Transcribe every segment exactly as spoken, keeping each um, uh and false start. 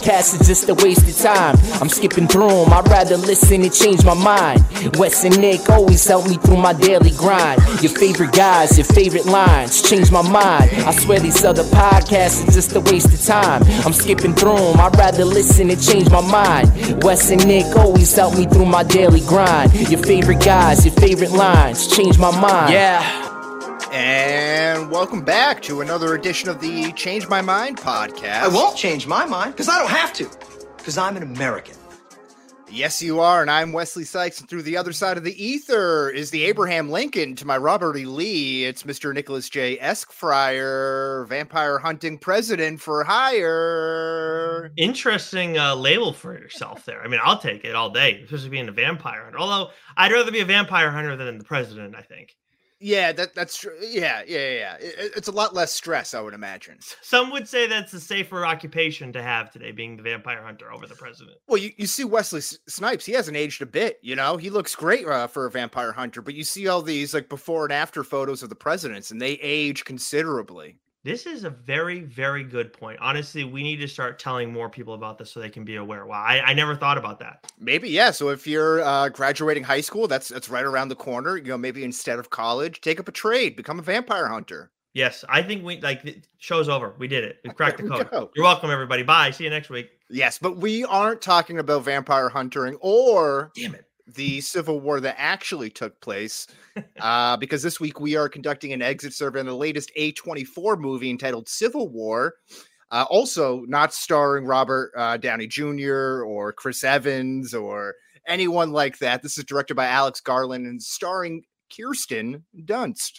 podcasts is just a waste of time. I'm skipping through them, I'd rather listen and change my mind. Wes and Nick always help me through my daily grind. Your favorite guys, your favorite lines, change my mind. I swear these other podcasts is just a waste of time. I'm skipping through them, I'd rather listen and change my mind. Wes and Nick always help me through my daily grind. Your favorite guys, your favorite lines, change my mind. Yeah. And welcome back to another edition of the Change My Mind podcast. I won't change my mind because I don't have to, because I'm an American. Yes, you are, and I'm Wesley Sykes, and through the other side of the ether is the Abraham Lincoln to my Robert E. Lee. It's Mister Nicholas J. Esquire, vampire hunting president for hire. Interesting uh, label for yourself there. I mean, I'll take it all day, especially being a vampire hunter. Although I'd rather be a vampire hunter than the president, I think. Yeah, that that's true. Yeah, yeah, yeah. It, it's a lot less stress, I would imagine. Some would say that's a safer occupation to have today, being the vampire hunter over the president. Well, you, you see Wesley Snipes, he hasn't aged a bit, you know? He looks great uh, for a vampire hunter, but you see all these like before and after photos of the presidents, and they age considerably. This is a very, very good point. Honestly, we need to start telling more people about this so they can be aware. Wow, I, I never thought about that. Maybe, yeah. So if you're uh, graduating high school, that's that's right around the corner. You know, maybe instead of college, take up a trade, become a vampire hunter. Yes, I think we like the show's over. We did it. We cracked the code. Go. You're welcome, everybody. Bye. See you next week. Yes, but we aren't talking about vampire hunting or damn it. the Civil War that actually took place, uh, because this week we are conducting an exit survey on the latest A twenty-four movie entitled Civil War, uh, also not starring Robert uh, Downey Junior or Chris Evans or anyone like that. This is directed by Alex Garland and starring Kirsten Dunst.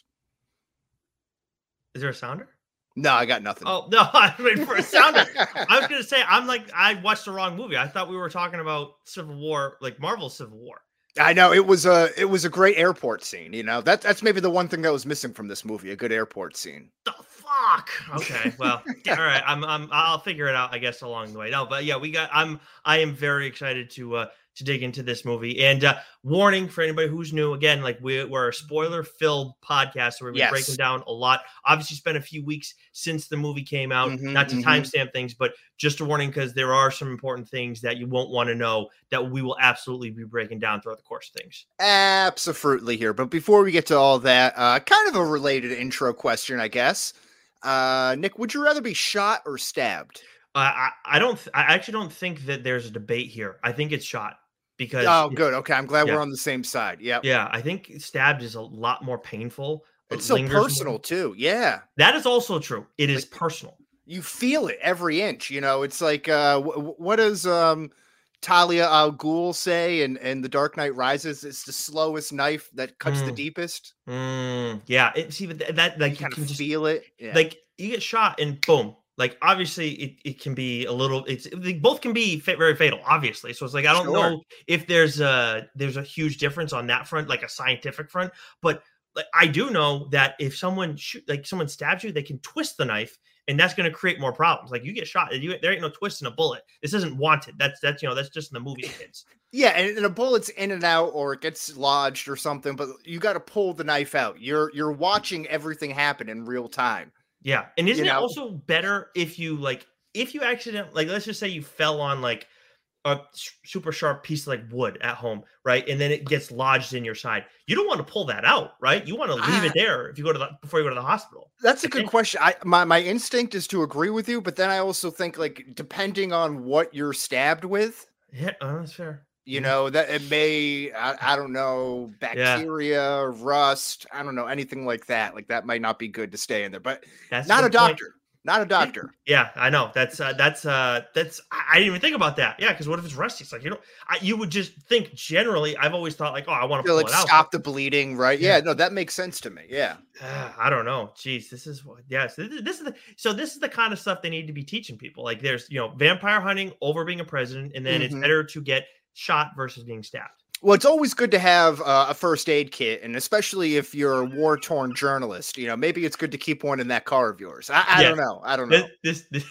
Is there a sounder? No, I got nothing. Oh, no, I was waiting for a sounder. I was going to say, I'm like, I watched the wrong movie. I thought we were talking about Civil War, like Marvel Civil War. I know it was a it was a great airport scene. You know, that that's maybe the one thing that was missing from this movie, a good airport scene. The fuck. Okay, well, yeah, all right. I'm I'm I'll figure it out, I guess, along the way. No, but yeah, we got. I'm I am very excited to uh to dig into this movie. And uh warning for anybody who's new, again, like we, we're a spoiler-filled podcast, so we're yes. breaking down a lot. Obviously, spent a few weeks since the movie came out, mm-hmm, not to mm-hmm. timestamp things, but just a warning because there are some important things that you won't want to know that we will absolutely be breaking down throughout the course of things. Absolutely here. But before we get to all that, uh, kind of a related intro question, I guess. Uh, Nick, would you rather be shot or stabbed? Uh, I, I don't. Th- I actually don't think that there's a debate here. I think it's shot. Because oh, good. Okay, I'm glad yeah. we're on the same side. Yeah, yeah. I think stabbed is a lot more painful. It's so personal more. too. Yeah, that is also true. It is like, personal. You feel it every inch. You know, it's like uh, w- what does um, Talia al Ghul say in, in The Dark Knight Rises? It's the slowest knife that cuts mm. the deepest. Mm. Yeah, it, see that, that like you, you kind of feel it. Yeah. Like you get shot and boom. Like, obviously, it, it can be a little, it's, they both can be fa- very fatal, obviously. So it's like, I don't sure. know if there's a, there's a huge difference on that front, like a scientific front. But like, I do know that if someone shoot, like someone stabs you, they can twist the knife and that's going to create more problems. Like you get shot, you, there ain't no twist in a bullet. This isn't Wanted. That's, that's, you know, that's just in the movies, kids. Yeah. And, and a bullet's in and out or it gets lodged or something, but you got to pull the knife out. You're, you're watching everything happen in real time. Yeah. And isn't you know? it also better if you like, if you accidentally, like, let's just say you fell on like a super sharp piece of like wood at home, right? And then it gets lodged in your side. You don't want to pull that out, right? You want to leave ah, it there if you go to the, before you go to the hospital. That's a I good think. question. I, my, my instinct is to agree with you, but then I also think like, depending on what you're stabbed with. Yeah, oh, that's fair. You know, that it may, I, I don't know, bacteria, yeah. rust, I don't know, anything like that. Like that might not be good to stay in there, but that's not a doctor, point. not a doctor. Yeah, I know. That's, uh, that's, uh, that's, I didn't even think about that. Yeah. Cause what if it's rusty? It's like, you know, I, you would just think generally, I've always thought like, oh, I want to pull like it out. Stop the bleeding, right? Yeah. yeah, no, that makes sense to me. Yeah. Uh, I don't know. Jeez, this is what, yes. This, this is the, so this is the kind of stuff they need to be teaching people. Like there's, you know, vampire hunting over being a president. And then mm-hmm. it's better to get shot versus being stabbed. Well, it's always good to have uh, a first aid kit, and especially if you're a war-torn journalist, you know, maybe it's good to keep one in that car of yours. I, I yes. don't know. I don't know. This, this,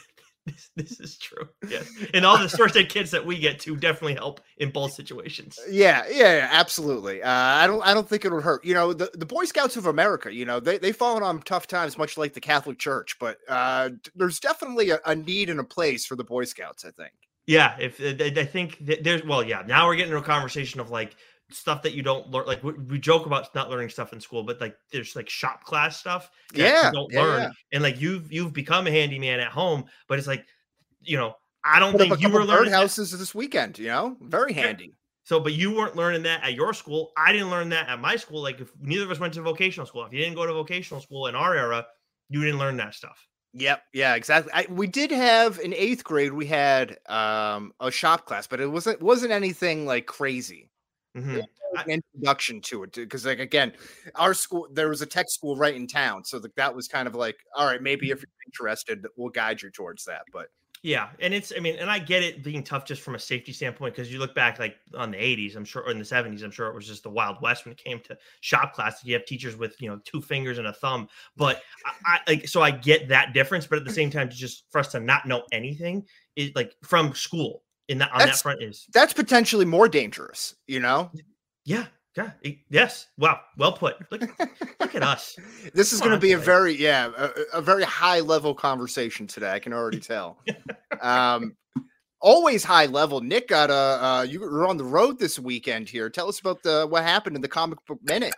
This, this is true. Yes. And all the first aid kits that we get to definitely help in both situations. Yeah, yeah, yeah, absolutely. Uh, I don't I don't think it would hurt. You know, the, the Boy Scouts of America, you know, they, they've fallen on tough times, much like the Catholic Church, but uh, there's definitely a, a need and a place for the Boy Scouts, I think. Yeah, if I think that there's, well, yeah, now we're getting into a conversation of like stuff that you don't learn. Like we, we joke about not learning stuff in school, but like there's like shop class stuff that Yeah, you don't yeah, learn. yeah. And like you've you've become a handyman at home, but it's like, you know, I don't Put up think a you were couple learning that. birdhouses this weekend, you know, very handy. So, but you weren't learning that at your school. I didn't learn that at my school. Like if neither of us went to vocational school, if you didn't go to vocational school in our era, you didn't learn that stuff. Yep, yeah, exactly. I, we did have in eighth grade, we had um, a shop class, but it wasn't wasn't anything like crazy. Mm-hmm. An introduction to it, because like again, our school, there was a tech school right in town, so like that was kind of like, all right, maybe if you're interested, we'll guide you towards that. But yeah, and it's, I mean, and I get it being tough just from a safety standpoint, because you look back like on the eighties, I'm sure, or in the seventies, I'm sure it was just the Wild West when it came to shop class. You have teachers with, you know, two fingers and a thumb, but I, I like, so I get that difference, but at the same time, just for us to not know anything is like from school in that on that's, that front is that's potentially more dangerous, you know. Yeah, yeah, it, yes. Wow, well put. Look, look at us. This is Come going to on, be a boy. very, yeah, a, a very high level conversation today. I can already tell. um, always high level. Nick got a, uh, you were on the road this weekend here. Tell us about the what happened in the Comic Book Minute.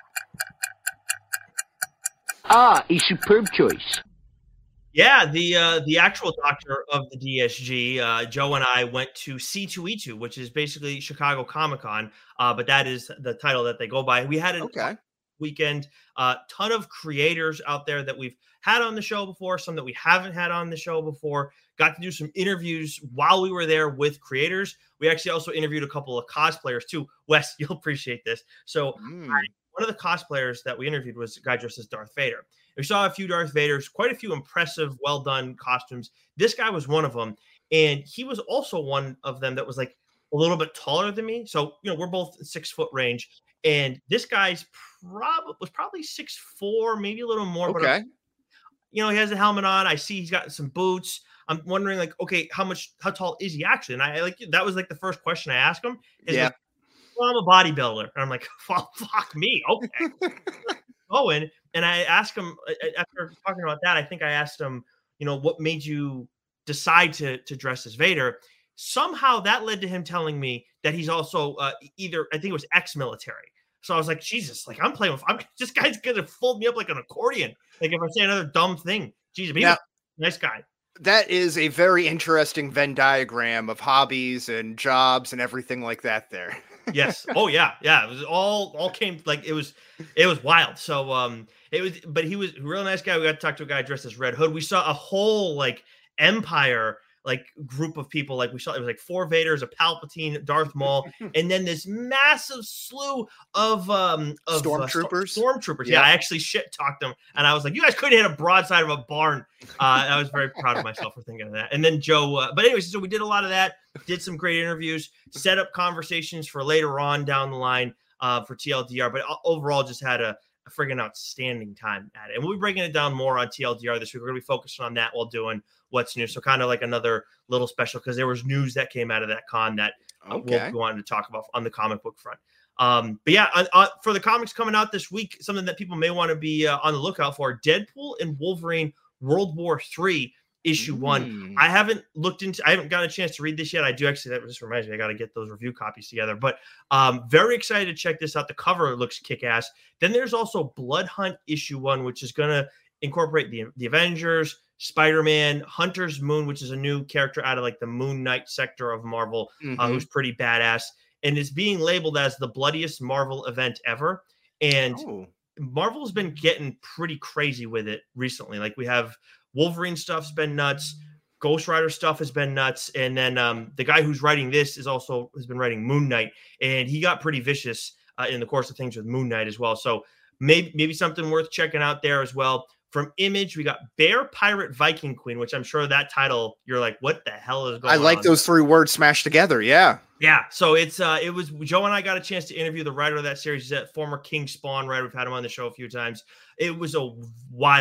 Ah, a superb choice. Yeah, the uh, the actual doctor of the D S G, uh, Joe and I went to C two E two, which is basically Chicago Comic Con, uh, but that is the title that they go by. We had an Okay. weekend, a uh, ton of creators out there that we've had on the show before, some that we haven't had on the show before. Got to do some interviews while we were there with creators. We actually also interviewed a couple of cosplayers too. Wes, you'll appreciate this. So Mm. I, one of the cosplayers that we interviewed was a guy dressed as Darth Vader. We saw a few Darth Vaders, quite a few impressive, well-done costumes. This guy was one of them. And he was also one of them that was like a little bit taller than me. So, you know, we're both six foot range. And this guy's probably was probably six four, maybe a little more. Okay. But, you know, he has a helmet on. I see he's got some boots. I'm wondering, like, okay, how much, how tall is he actually? And I like that was like the first question I asked him. Is Yeah. like, well, I'm a bodybuilder. And I'm like, well, fuck me. Okay. Going. And I asked him after talking about that, I think I asked him, you know, what made you decide to, to dress as Vader? Somehow that led to him telling me that he's also uh, either, I think it was ex-military. So I was like, Jesus, like I'm playing with, I'm, this guy's going to fold me up like an accordion. Like if I say another dumb thing, Jesus, he Now, was a nice guy. That is a very interesting Venn diagram of hobbies and jobs and everything like that there. Yes. Oh yeah. Yeah. It was all, all came like it was, it was wild. So, um, it was, but he was a real nice guy. We got to talk to a guy dressed as Red Hood. We saw a whole like Empire, like group of people. Like we saw, it was like four Vaders, a Palpatine, Darth Maul, and then this massive slew of, um, of Stormtroopers. Uh, stormtroopers. Yeah. Yeah. I actually shit talked them. And I was like, you guys couldn't hit a broadside of a barn. Uh, I was very proud of myself for thinking of that. And then Joe, uh, but anyways, so we did a lot of that, did some great interviews, set up conversations for later on down the line uh, for T L D R, but overall just had a, a friggin' outstanding time at it. And we'll be breaking it down more on T L D R this week. We're going to be focusing on that while doing what's new. So kind of like another little special, because there was news that came out of that con that uh, Okay. we'll go on to talk about on the comic book front. Um, but yeah, uh, uh, for the comics coming out this week, something that people may want to be uh, on the lookout for, Deadpool and Wolverine World War Three issue Mm. one. I haven't looked into, I haven't got a chance to read this yet. I do actually, that just reminds me, I got to get those review copies together, but um, very excited to check this out. The cover looks kick-ass. Then there's also Blood Hunt issue one, which is going to incorporate the, the Avengers, Spider-Man, Hunter's Moon, which is a new character out of like the Moon Knight sector of Marvel, Mhm. uh, who's pretty badass, and is being labeled as the bloodiest Marvel event ever. And Oh. Marvel's been getting pretty crazy with it recently. Like we have Wolverine stuff's been nuts. Ghost Rider stuff has been nuts. And then um, the guy who's writing this is also has been writing Moon Knight, and he got pretty vicious uh, in the course of things with Moon Knight as well. So maybe, maybe something worth checking out there as well. From Image, we got Bear Pirate Viking Queen, which I'm sure that title, you're like, what the hell is going I on? like those three words smashed together. Yeah. Yeah, so it's uh, it was Joe and I got a chance to interview the writer of that series. He's that former King Spawn writer. We've had him on the show a few times. It was a wild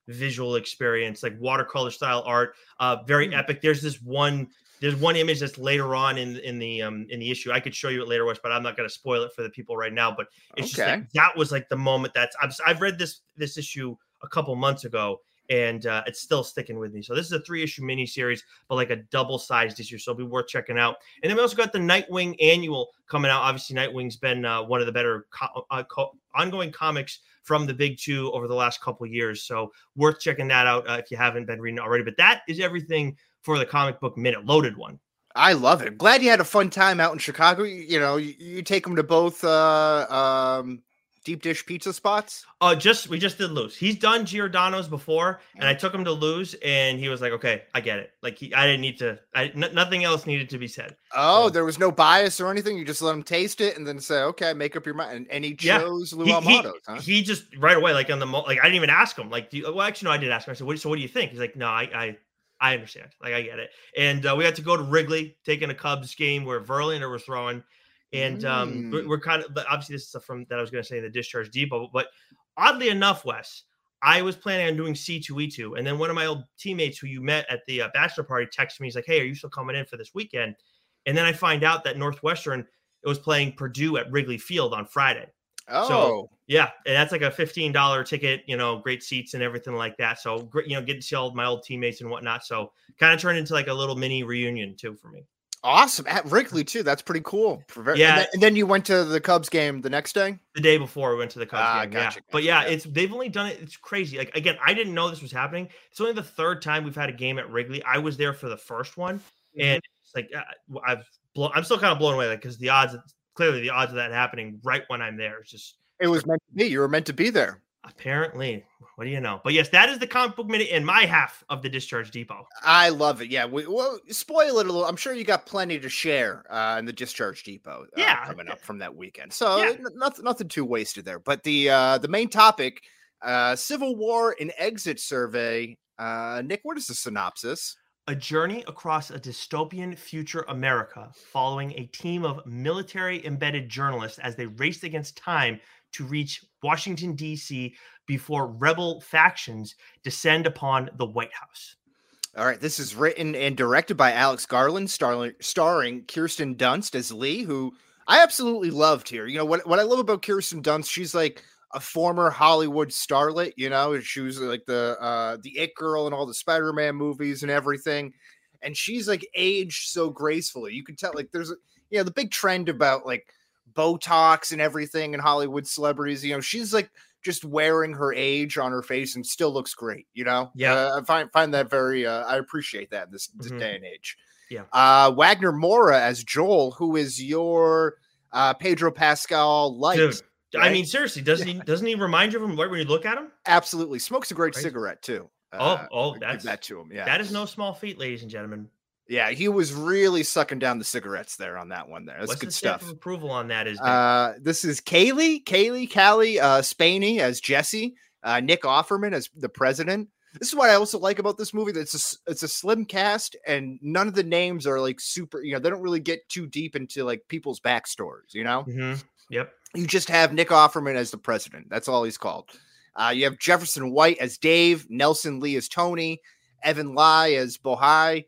visual experience, like watercolor style art, uh, very Mm. epic. There's this one, there's one image that's later on in in the um in the issue. I could show you it later, Wes, but I'm not going to spoil it for the people right now. But it's just Okay. like, that was like the moment that's I've, I've read this this issue a couple months ago, and uh, it's still sticking with me. So this is a three issue miniseries, but like a double sized issue, so it'll be worth checking out. And then we also got the Nightwing annual coming out. Obviously, Nightwing's been uh, one of the better co- uh, co- ongoing comics from the big two over the last couple of years. So worth checking that out uh, if you haven't been reading it already. But that is everything for the Comic Book Minute, loaded one. I love it. Glad you had a fun time out in Chicago. You, you know, you, you take them to both uh, um, deep dish pizza spots. Uh, just we just did Luz. He's done Giordano's before, and I took him to Luz, and he was like, "Okay, I get it." Like he, I didn't need to. I n- nothing else needed to be said. Oh, So- there was no bias or anything. You just let him taste it and then say, "Okay, make up your mind." And, and he Yeah. chose He, Lou he, Amado's, huh? he just right away, like on the mo- like I didn't even ask him. Like, do you, well, actually, no, I did ask him. I said, what, "So, what do you think?" He's like, "No, I, I, I understand. Like, I get it." And uh, we had to go to Wrigley, taking a Cubs game where Verlander was throwing, and um, we're, Mm. we're kind of but obviously this is stuff from that I was going to say in the Discharge Depot. But oddly enough, Wes, I was planning on doing C two E two, and then one of my old teammates who you met at the uh, bachelor party texted me. He's like, "Hey, are you still coming in for this weekend?" And then I find out that Northwestern it was playing Purdue at Wrigley Field on Friday. Oh, Yeah, and that's like a fifteen dollars ticket, you know, great seats and everything like that. So great, you know, getting to see all of my old teammates and whatnot. So kind of turned into like a little mini reunion too for me. awesome. At Wrigley, too. That's pretty cool. For very, Yeah. And then, and then you went to the Cubs game the next day? The day before we went to the Cubs Ah, game, gotcha, yeah. But gotcha, yeah, yeah. it's they've only done it. It's crazy. Like again, I didn't know this was happening. It's only the third time we've had a game at Wrigley. I was there for the first one, and it's like uh, I've blown, I'm still kind of blown away, like because the odds, clearly the odds of that happening right when I'm there is just It was meant to be. You were meant to be there. apparently. What do you know? But yes, that is the Comic Book Minute in my half of the Discharge Depot. I love it. Yeah. We, well, spoil it a little. I'm sure you got plenty to share uh, in the Discharge Depot uh, Yeah. coming up from that weekend. So Yeah. n- nothing, nothing too wasted there. But the uh, the main topic, uh, Civil War and Exit Survey. Uh, Nick, what is the synopsis? A journey across a dystopian future America following a team of military embedded journalists as they raced against time to reach Washington, D C before rebel factions descend upon the White House. All right, this is written and directed by Alex Garland, starring, starring Kirsten Dunst as Lee, who I absolutely loved here. You know, what, what I love about Kirsten Dunst, she's like a former Hollywood starlet, you know, she was like the uh, the It Girl in all the Spider-Man movies and everything. And she's like aged so gracefully. You can tell, like, there's, you know, the big trend about like Botox and everything in Hollywood celebrities. You know, she's like just wearing her age on her face and still looks great, you know? Yeah. Uh, I find find that very uh, I appreciate that in this, this Mhm. day and age. Yeah. Uh Wagner Mora as Joel, who is your uh Pedro Pascal light. Dude, I right? mean, seriously, doesn't he doesn't he remind you of him right when you look at him? Absolutely. Smokes a great Right. cigarette too. Oh, Uh, oh, give that's that to him. Yeah. that is no small feat, ladies and gentlemen. yeah, he was really sucking down the cigarettes there on that one there. That's What's good the stamp stuff. of approval on that is? Uh, this is Kaylee, Kaylee, Callie, uh, Spaney as Jesse, uh, Nick Offerman as the president. This is what I also like about this movie. That it's a, s- it's a slim cast, and none of the names are like super. You know, they don't really get too deep into like people's backstories. You know, Mhm. Yep. you just have Nick Offerman as the president. That's all he's called. Uh, you have Jefferson White as Dave, Nelson Lee as Tony, Evan Lai as Bohai,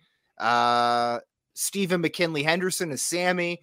uh, Stephen McKinley Henderson as Sammy,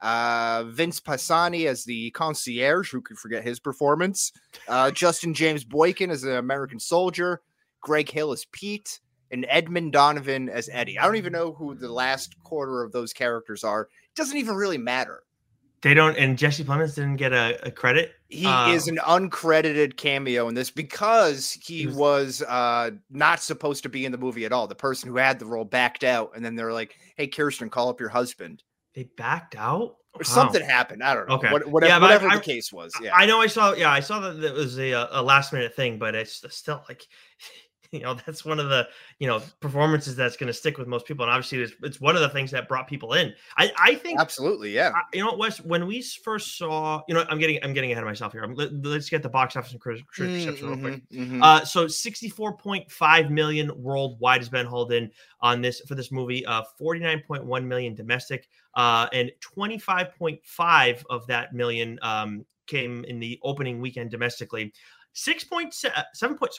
uh, Vince Pisani as the concierge, who could forget his performance, uh, Justin James Boykin as the American soldier, Greg Hill as Pete, and Edmund Donovan as Eddie. I don't even know who the last quarter of those characters are. It doesn't even really matter. They don't, and Jesse Plemons didn't get a, a credit. He Uh, is an uncredited cameo in this because he He was- was uh, not supposed to be in the movie at all. The person who had the role backed out, and then they're like, "Hey, Kirsten, call up your husband," They backed out. or Wow. something happened. I don't know. Okay. What, whatever, Yeah, but I- whatever I- the case was. Yeah, I know I saw, yeah, I saw that it was a, a last minute thing, but it's still like, you know, that's one of the, you know, performances that's going to stick with most people. And obviously it's, it's one of the things that brought people in. I, I think, absolutely. Yeah. I- you know what, Wes, when we first saw, you know, I'm getting, I'm getting ahead of myself here. I'm, let, us get the box office and critic reception real quick. Mhm, mhm. Uh, so sixty-four point five million worldwide has been hauled in on this for this movie. Uh, forty-nine point one million domestic, uh, and twenty-five point five of that million um, came in the opening weekend domestically. Six point seven point sorry,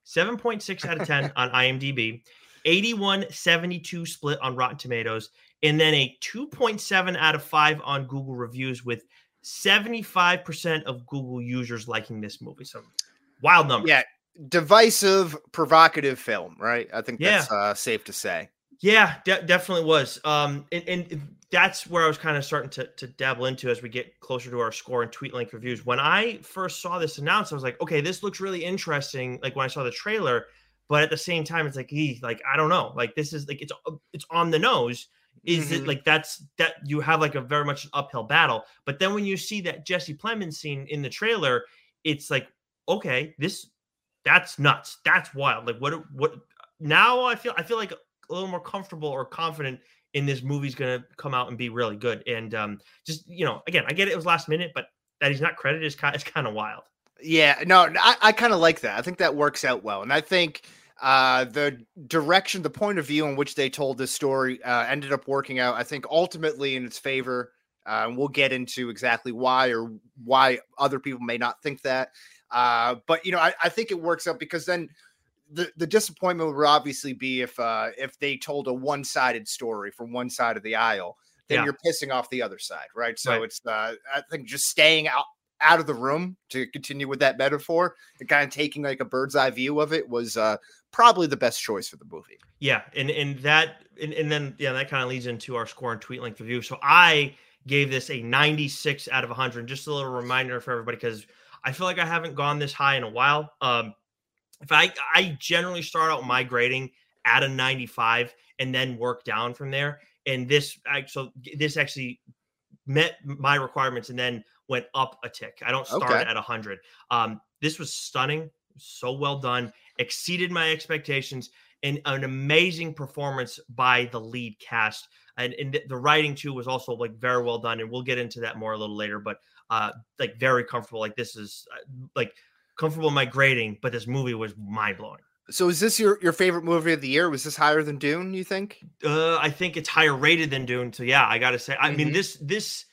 seven point six out of ten on IMDb, eighty-one seventy-two split on Rotten Tomatoes, and then a two point seven out of five on Google reviews, with seventy-five percent of Google users liking this movie. So wild numbers. Yeah. Divisive, provocative film, right? I think Yeah. that's uh, safe to say. Yeah, de- definitely was. Um, and, and that's where I was kind of starting to, to dabble into as we get closer to our score and tweet length reviews. When I first saw this announced, I was like, okay, this looks really interesting. Like when I saw the trailer, but at the same time, it's like, ee, like, I don't know. Like this is like, it's, it's on the nose. Is Mhm. it like, that's, that you have like a very much an uphill battle. But then when you see that Jesse Plemons scene in the trailer, it's like, okay, this, that's nuts. That's wild. Like what, what now I feel, I feel like a little more comfortable or confident in this movie's going to come out and be really good. And um, just, you know, again, I get it was last minute, but that he's not credited is kind, is kind of wild. Yeah, no, I, I kind of like that. I think that works out well. And I think uh, the direction, the point of view in which they told this story uh, ended up working out, I think, ultimately in its favor. Uh, and we'll get into exactly why or why other people may not think that. Uh, but, you know, I, I think it works out because then the, the disappointment would obviously be if uh, if they told a one-sided story from one side of the aisle, then Yeah. you're pissing off the other side, right? So Right. it's, uh, I think, just staying out, out of the room, to continue with that metaphor, and kind of taking like a bird's eye view of it was uh, probably the best choice for the movie. Yeah. And, and that, and, and then, yeah, that kind of leads into our score and tweet length review. So I gave this a ninety-six out of one hundred. Just a little reminder for everybody, because I feel like I haven't gone this high in a while. Um, if I, I generally start out my grading at a ninety-five and then work down from there. And this, I, so this actually met my requirements and then went up a tick. I don't start Okay. at one hundred. Um, this was stunning, so well done, exceeded my expectations, and an amazing performance by the lead cast. And, and the writing too was also like very well done. And we'll get into that more a little later, but uh, like very comfortable. Like this is uh, like comfortable in my grading, but this movie was mind blowing. So is this your, your favorite movie of the year? Was this higher than Dune, you think? Uh, I think it's higher rated than Dune. So yeah, I got to say, I mean, Mhm. this, this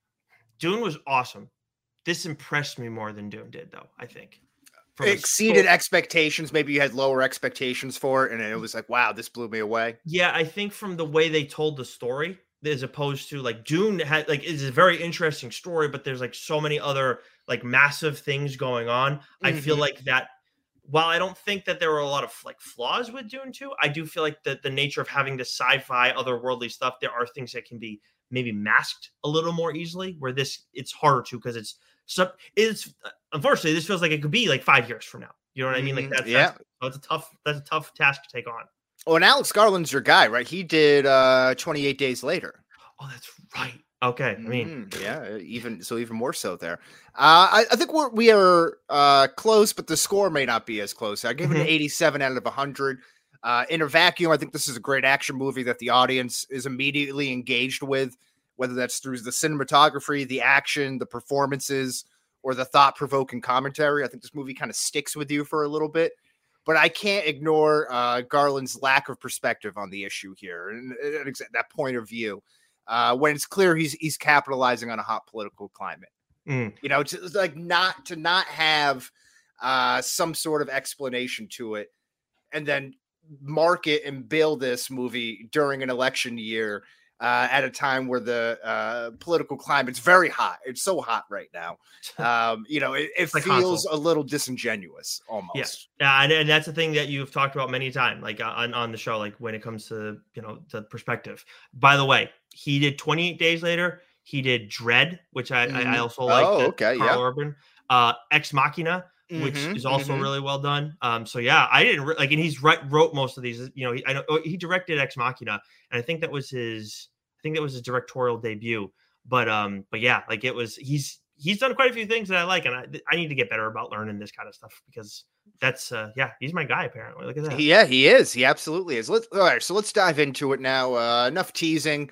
Dune was awesome. This impressed me more than Dune did though, I think. From a Exceeded sto- expectations. Maybe you had lower expectations for it, and it was like, wow, this blew me away. Yeah, I think from the way they told the story, as opposed to like Dune had like is a very interesting story, but there's like so many other like massive things going on. I feel Mhm. like that while I don't think that there were a lot of like flaws with Dune two, I do feel like the, the nature of having the sci-fi otherworldly stuff, there are things that can be maybe masked a little more easily, where this it's harder to because it's so it's unfortunately this feels like it could be like five years from now. You know what I mean? Like Mhm. that's Yeah. that's, that's a tough that's a tough task to take on. Oh, and Alex Garland's your guy, right? He did uh, twenty-eight Days Later. Oh, that's right. Okay. I mean, Mhm. yeah, even so, even more so there. Uh, I, I think we're, we are uh, close, but the score may not be as close. I give it an Mhm. eighty-seven out of one hundred. Uh, in a vacuum, I think this is a great action movie that the audience is immediately engaged with, whether that's through the cinematography, the action, the performances, or the thought-provoking commentary. I think this movie kind of sticks with you for a little bit. But I can't ignore uh, Garland's lack of perspective on the issue here, and, and exa- that point of view. Uh, when it's clear he's he's capitalizing on a hot political climate, Mm. you know, to like not to not have uh, some sort of explanation to it, and then market and build this movie during an election year uh, at a time where the uh, political climate's very hot. It's so hot right now. Um, you know, it, it Like feels Hansel. a little disingenuous almost. Yeah, and, and that's the thing that you've talked about many times, like uh, on, on the show, like when it comes to, you know, the perspective. By the way, he did twenty-eight Days Later. He did Dread, which I, I, I Mhm. also like. Oh, that okay, Carl yeah. Urban. Uh, Ex Machina, which Mhm, is also mhm. really well done. Um, so yeah, I didn't re- like, and he's right, wrote most of these. You know, he, I know oh, he directed Ex Machina, and I think that was his, I think that was his directorial debut. But um, but yeah, like it was, he's he's done quite a few things that I like, and I I need to get better about learning this kind of stuff because that's uh, yeah, he's my guy apparently. Look at that. Yeah, he is. He absolutely is. Let's all right. So let's dive into it now. Uh, enough teasing.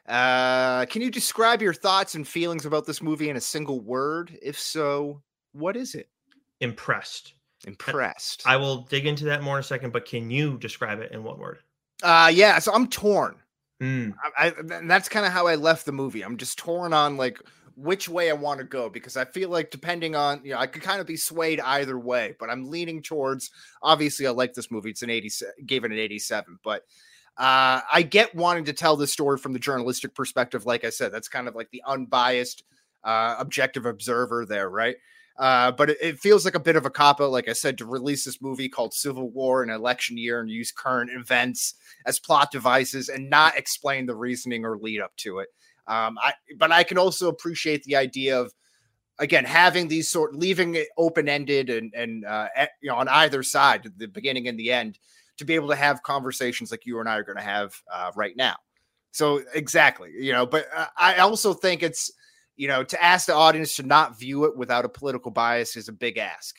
Uh, can you describe your thoughts and feelings about this movie in a single word? If so, what is it? Impressed. Impressed. I will dig into that more in a second, but can you describe it in one word? Uh, yeah. So I'm torn. Mm, I, I and that's kind of how I left the movie. I'm just torn on like which way I want to go, because I feel like depending on, you know, I could kind of be swayed either way, but I'm leaning towards, obviously I like this movie. It's an eighty, gave it an eighty-seven, but uh, I get wanting to tell this story from the journalistic perspective. Like I said, that's kind of like the unbiased, uh, objective observer there. Right. Uh, but it, it feels like a bit of a cop-out, like I said, to release this movie called Civil War in an election year and use current events as plot devices and not explain the reasoning or lead up to it. Um, I, but I can also appreciate the idea of, again, having these sort, leaving it open-ended and, and, uh, you know, on either side, the beginning and the end, to be able to have conversations like you and I are going to have, uh, right now. So exactly, you know, but uh, I also think it's, you know, to ask the audience to not view it without a political bias is a big ask.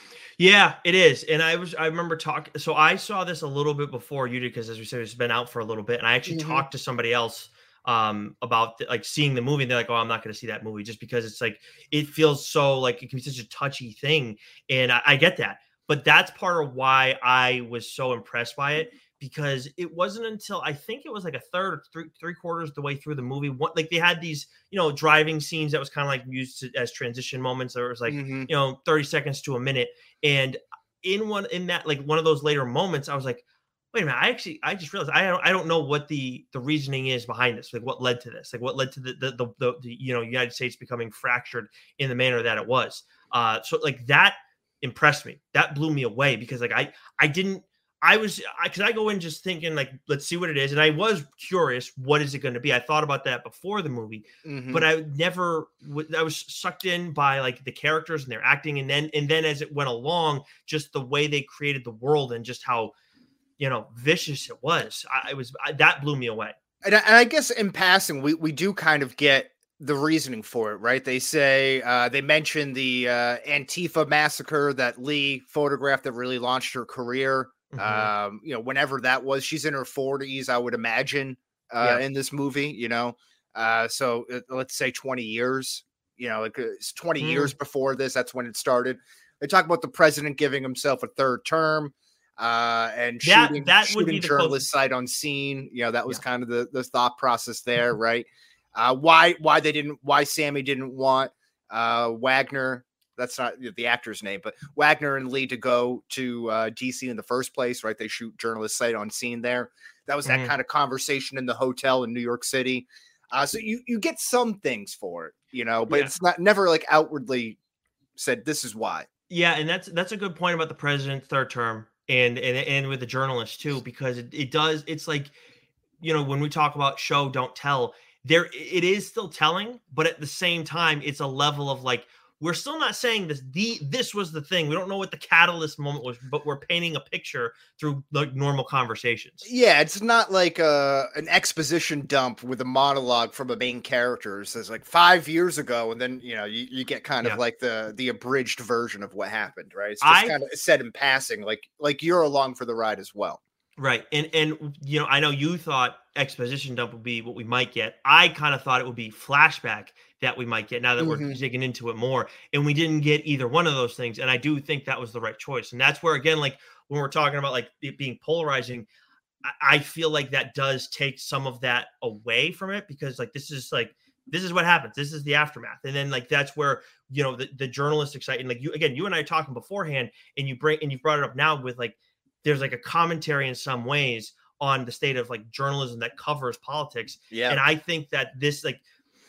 Yeah, it is. And I was, I remember talking, so I saw this a little bit before you did, because as we said, it's been out for a little bit. And I actually mm-hmm. talked to somebody else um, about the, like seeing the movie. And they're like, oh, I'm not going to see that movie just because it's like, it feels so like it can be such a touchy thing. And I, I get that. But that's part of why I was so impressed by it, because it wasn't until I think it was like a third or three, three quarters the way through the movie. What, like they had these, you know, driving scenes that was kind of like used to, as transition moments. There was like, mm-hmm. you know, thirty seconds to a minute. And in one, in that, like one of those later moments, I was like, wait a minute, I actually, I just realized I don't, I don't know what the, the reasoning is behind this. Like what led to this, like what led to the, the, the, the, the you know, United States becoming fractured in the manner that it was. Uh, so like that impressed me. That blew me away, because like, I, I didn't, I was, I, cause I go in just thinking like, let's see what it is. And I was curious, what is it going to be? I thought about that before the movie, mm-hmm. but I never, I was sucked in by like the characters and their acting. And then, and then as it went along, just the way they created the world and just how, you know, vicious it was. I it was, I, that blew me away. And I, and I guess in passing, we, we do kind of get the reasoning for it, right? They say, uh, they mentioned the uh, Antifa massacre that Lee photographed that really launched her career. Mm-hmm. Um, you know, whenever that was, she's in her forties, I would imagine, uh, yeah. in this movie, you know, uh, so uh, let's say twenty years, you know, like it's twenty mm. years before this, that's when it started. They talk about the president giving himself a third term, uh, and that, shooting, that shooting journalists sight unseen. You know, that was yeah. kind of the, the thought process there, right? Uh, why, why they didn't, why Sammy didn't want, uh, Wagner, that's not the actor's name, but Wagner and Lee to go to uh, D C in the first place, right? They shoot journalists sight unseen there. That was that mm-hmm. kind of conversation in the hotel in New York City. Uh, so you, you get some things for it, you know, but yeah. it's not never like outwardly said, this is why. Yeah. And that's, that's a good point about the president's third term and, and, and with the journalists too, because it, it does, it's like, you know, when we talk about show, don't tell, there, it is still telling, but at the same time, it's a level of like, we're still not saying this, the, this was the thing. We don't know what the catalyst moment was, but we're painting a picture through like normal conversations. Yeah. It's not like a, an exposition dump with a monologue from a main character. It says like five years ago. And then, you know, you, you get kind of yeah. like the, the abridged version of what happened, right? It's just I, kind of said in passing, like, like you're along for the ride as well. Right. And, and, you know, I know you thought exposition dump would be what we might get. I kind of thought it would be flashback that we might get now that mm-hmm. we're digging into it more. And we didn't get either one of those things. And I do think that was the right choice. And that's where, again, like when we're talking about like it being polarizing, I, I feel like that does take some of that away from it, because like, this is like, this is what happens. This is the aftermath. And then like, that's where, you know, the, the journalist exciting, like you, again, you and I are talking beforehand and you bring, and you brought it up now with like, there's like a commentary in some ways on the state of like journalism that covers politics. Yeah. And I think that this, like,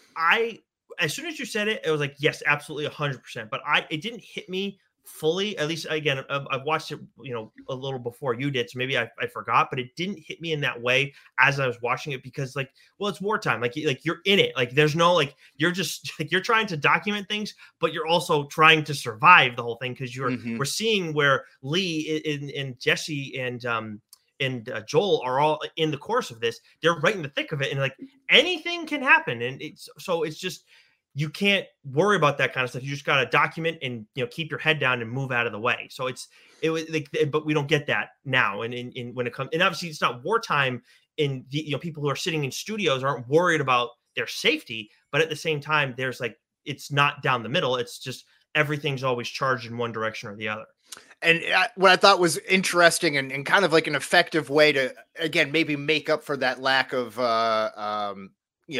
I, as soon as you said it, it was like, yes, absolutely a hundred percent. But I, it didn't hit me fully, at least again, I've, I've watched it, you know, a little before you did. So maybe I, I forgot, but it didn't hit me in that way as I was watching it, because like, well, it's wartime. Like, like you're in it. Like there's no, like, you're just like, you're trying to document things, but you're also trying to survive the whole thing. Cause you're, mm-hmm. we're seeing where Lee and, and Jesse and, um, and uh, Joel are all in the course of this. They're right in the thick of it. And like anything can happen. And it's, so it's just, you can't worry about that kind of stuff. You just got to document and, you know, keep your head down and move out of the way. So it's, it was like, but we don't get that now. And in, in when it comes, and obviously it's not wartime, and the, you know, people who are sitting in studios aren't worried about their safety, but at the same time, there's like, it's not down the middle. It's just, everything's always charged in one direction or the other. And what I thought was interesting and, and kind of like an effective way to, again, maybe make up for that lack of, uh, um, you know,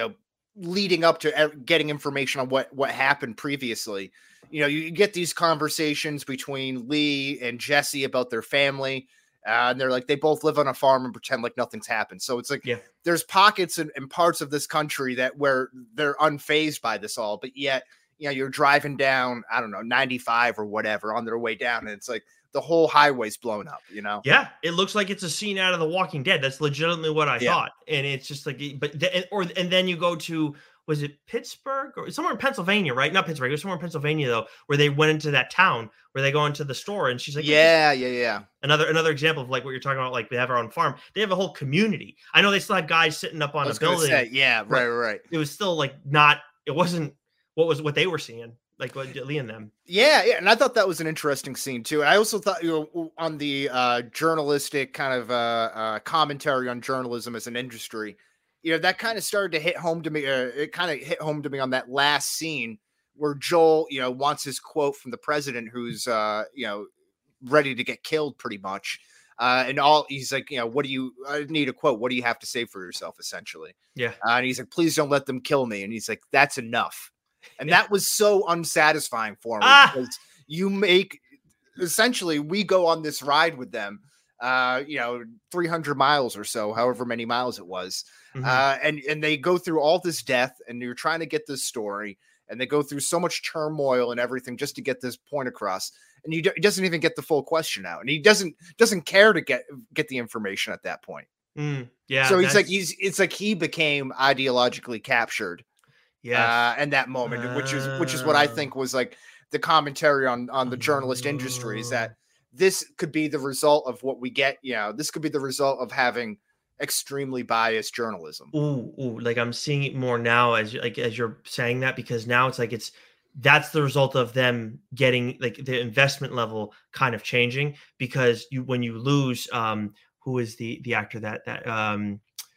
leading up to e- getting information on what what happened previously. You know, you get these conversations between Lee and Jesse about their family, uh, and they're like, they both live on a farm and pretend like nothing's happened. So it's like, Yeah. there's pockets and, and parts of this country that where they're unfazed by this all, but yet, you know, you're driving down, I don't know, ninety-five or whatever on their way down, and it's like the whole highway's blown up, you know? Yeah, it looks like it's a scene out of The Walking Dead. That's legitimately what I Yeah. thought, and it's just like, but the, or and then you go to, was it Pittsburgh or somewhere in Pennsylvania, right? Not Pittsburgh, it was somewhere in Pennsylvania though, where they went into that town where they go into the store, and she's like, Yeah, yeah, yeah. another another example of like what you're talking about, like they have our own farm. They have a whole community. I know they still have guys sitting up on I a was gonna building. say, yeah, right, right. It was still like not. It wasn't what was what they were seeing, like what Lee and them. Yeah, yeah, and I thought that was an interesting scene too. I also thought, you know, on the uh, journalistic kind of uh, uh, commentary on journalism as an industry, you know, that kind of started to hit home to me. Uh, it kind of hit home to me on that last scene where Joel, you know, wants his quote from the president, who's, uh, you know, ready to get killed, pretty much. Uh, and all he's like, you know, what do you? I need a quote. What do you have to say for yourself, essentially? Yeah, uh, and he's like, please don't let them kill me. And he's like, that's enough. And that was so unsatisfying for me Ah! because you make essentially we go on this ride with them, uh, you know, three hundred miles or so, however many miles it was. Mhm. Uh, and, and they go through all this death, and you're trying to get this story, and they go through so much turmoil and everything just to get this point across. And you, he doesn't even get the full question out, and he doesn't doesn't care to get get the information at that point. Mm, yeah. So he's like that's- he's it's like he became ideologically captured. yeah. Uh, in that moment, which is which is what I Oh. think was like the commentary on on the journalist industry, is that this could be the result of what we get. You know, this could be the result of having extremely biased journalism. Ooh, ooh, like I'm seeing it more now as you- like as you're saying that, because now it's like it's that's the result of them getting like the investment level kind of changing, because you when you lose um who is the the actor that that um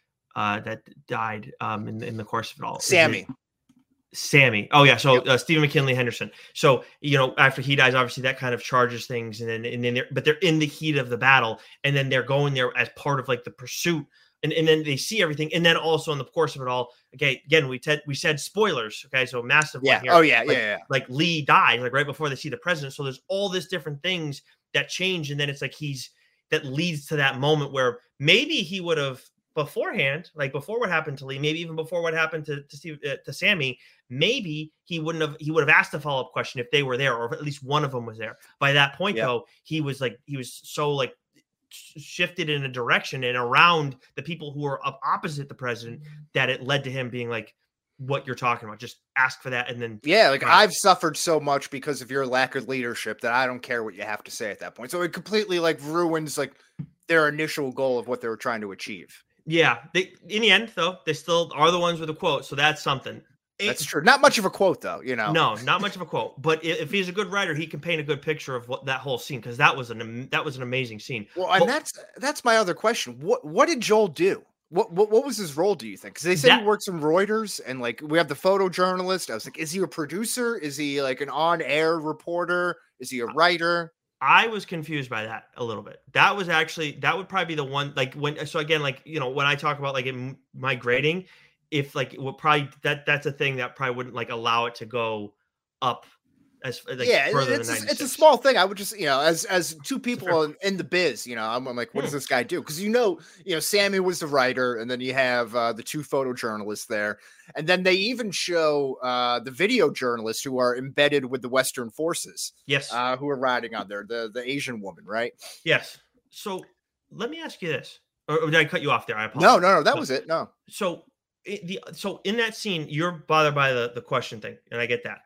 uh that died um in in the course of it all? Is Sammy. it Sammy. Oh yeah. So Yep. uh, Stephen McKinley Henderson. So, you know, after he dies, obviously that kind of charges things, and then and then they're but they're in the heat of the battle, and then they're going there as part of like the pursuit, and, and then they see everything, and then also in the course of it all, okay, again we said we said spoilers, okay, so massive one Yeah. here. Oh yeah. like, yeah. Yeah. Like Lee dies like right before they see the president, so there's all this different things that change, and then it's like he's that leads to that moment where maybe he would have beforehand, like before what happened to Lee, maybe even before what happened to to, Steve, uh, to Sammy, maybe he wouldn't have he would have asked a follow-up question if they were there, or if at least one of them was there. By that point, Yeah. though, he was like he was so like sh- shifted in a direction and around the people who were up opposite the president that it led to him being like, what you're talking about, just ask for that, and then Yeah, like Right. I've suffered so much because of your lack of leadership that I don't care what you have to say at that point. So it completely like ruins like their initial goal of what they were trying to achieve. yeah, they in the end though they still are the ones with the quote, so that's something. It- That's true. Not much of a quote though, you know. No, not much of a quote, but i- if he's a good writer, he can paint a good picture of what that whole scene, because that was an am- that was an amazing scene. Well, and But that's that's my other question. What what did Joel do? What what, what was his role, do you think? Because they said That- he works in Reuters, and like we have the photojournalist. I was like, is he a producer? Is he like an on-air reporter? Is he a writer? I was confused by that a little bit. That was actually that would probably be the one, like when so again, like you know when I talk about like in my grading, if like it would probably that that's a thing that probably wouldn't like allow it to go up as like Yeah, further it's than a, it's a ninety-six. small thing. I would just, you know, as as two people fair- in, in the biz, you know, I'm, I'm like, what does Hmm. this guy do? Because you know, you know, Sammy was the writer, and then you have uh, the two photojournalists there, and then they even show uh, the video journalists who are embedded with the Western forces, Yes. uh, who are riding on there, the the Asian woman, right? Yes. So let me ask you this, or, or did I cut you off there? I apologize. No, no, no, that No. was it. No, So i- the so in that scene, you're bothered by the the question thing, and I get that.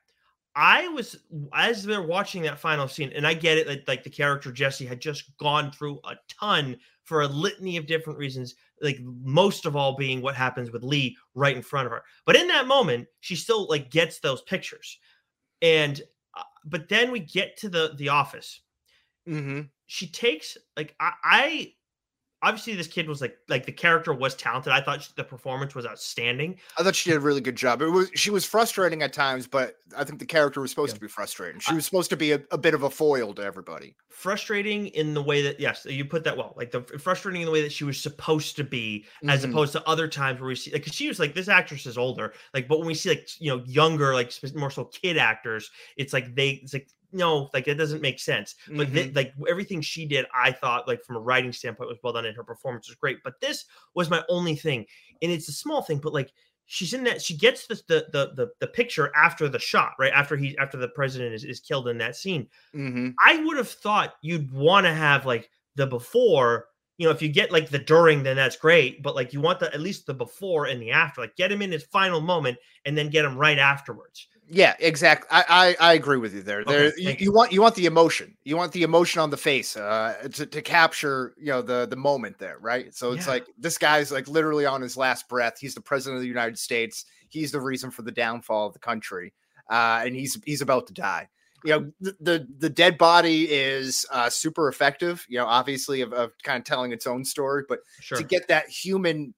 I was as they're watching that final scene, and I get it that like the character Jesse had just gone through a ton for a litany of different reasons, like most of all being what happens with Lee right in front of her. But in that moment, she still like gets those pictures, and uh, but then we get to the the office. mm-hmm. She takes like I, I obviously this kid was like like the character was talented. I thought she, the performance was outstanding. I thought she did a really good job. It was she was frustrating at times, but I think the character was supposed Yeah. to be frustrating. She was supposed to be a, a bit of a foil to everybody. Frustrating in the way that, yes, you put that well, like the frustrating in the way that she was supposed to be, as Mhm. opposed to other times where we see, like, cause she was like, this actress is older, like, but when we see like, you know, younger, like sp- more so kid actors, it's like they, it's like, no, like it doesn't make sense. But th- Mhm. like everything she did, I thought, like from a writing standpoint, was well done, and her performance was great. But this was my only thing, and it's a small thing, but like she's in that, she gets this, the the the the picture after the shot, right after he after the president is, is killed in that scene. Mhm. I would have thought you'd want to have like the before. You know, if you get like the during, then that's great. But like you want the at least the before and the after. Like get him in his final moment, and then get him right afterwards. Yeah, exactly. I, I I agree with you there. There, Okay, you, thank you want you want the emotion. You want the emotion on the face uh, to to capture you know the the moment there, right? So it's Yeah. like this guy's like literally on his last breath. He's the president of the United States. He's the reason for the downfall of the country, uh, and he's he's about to die. You know, the the, the dead body is uh, super effective. You know, obviously of, of kind of telling its own story, but Sure. to get that human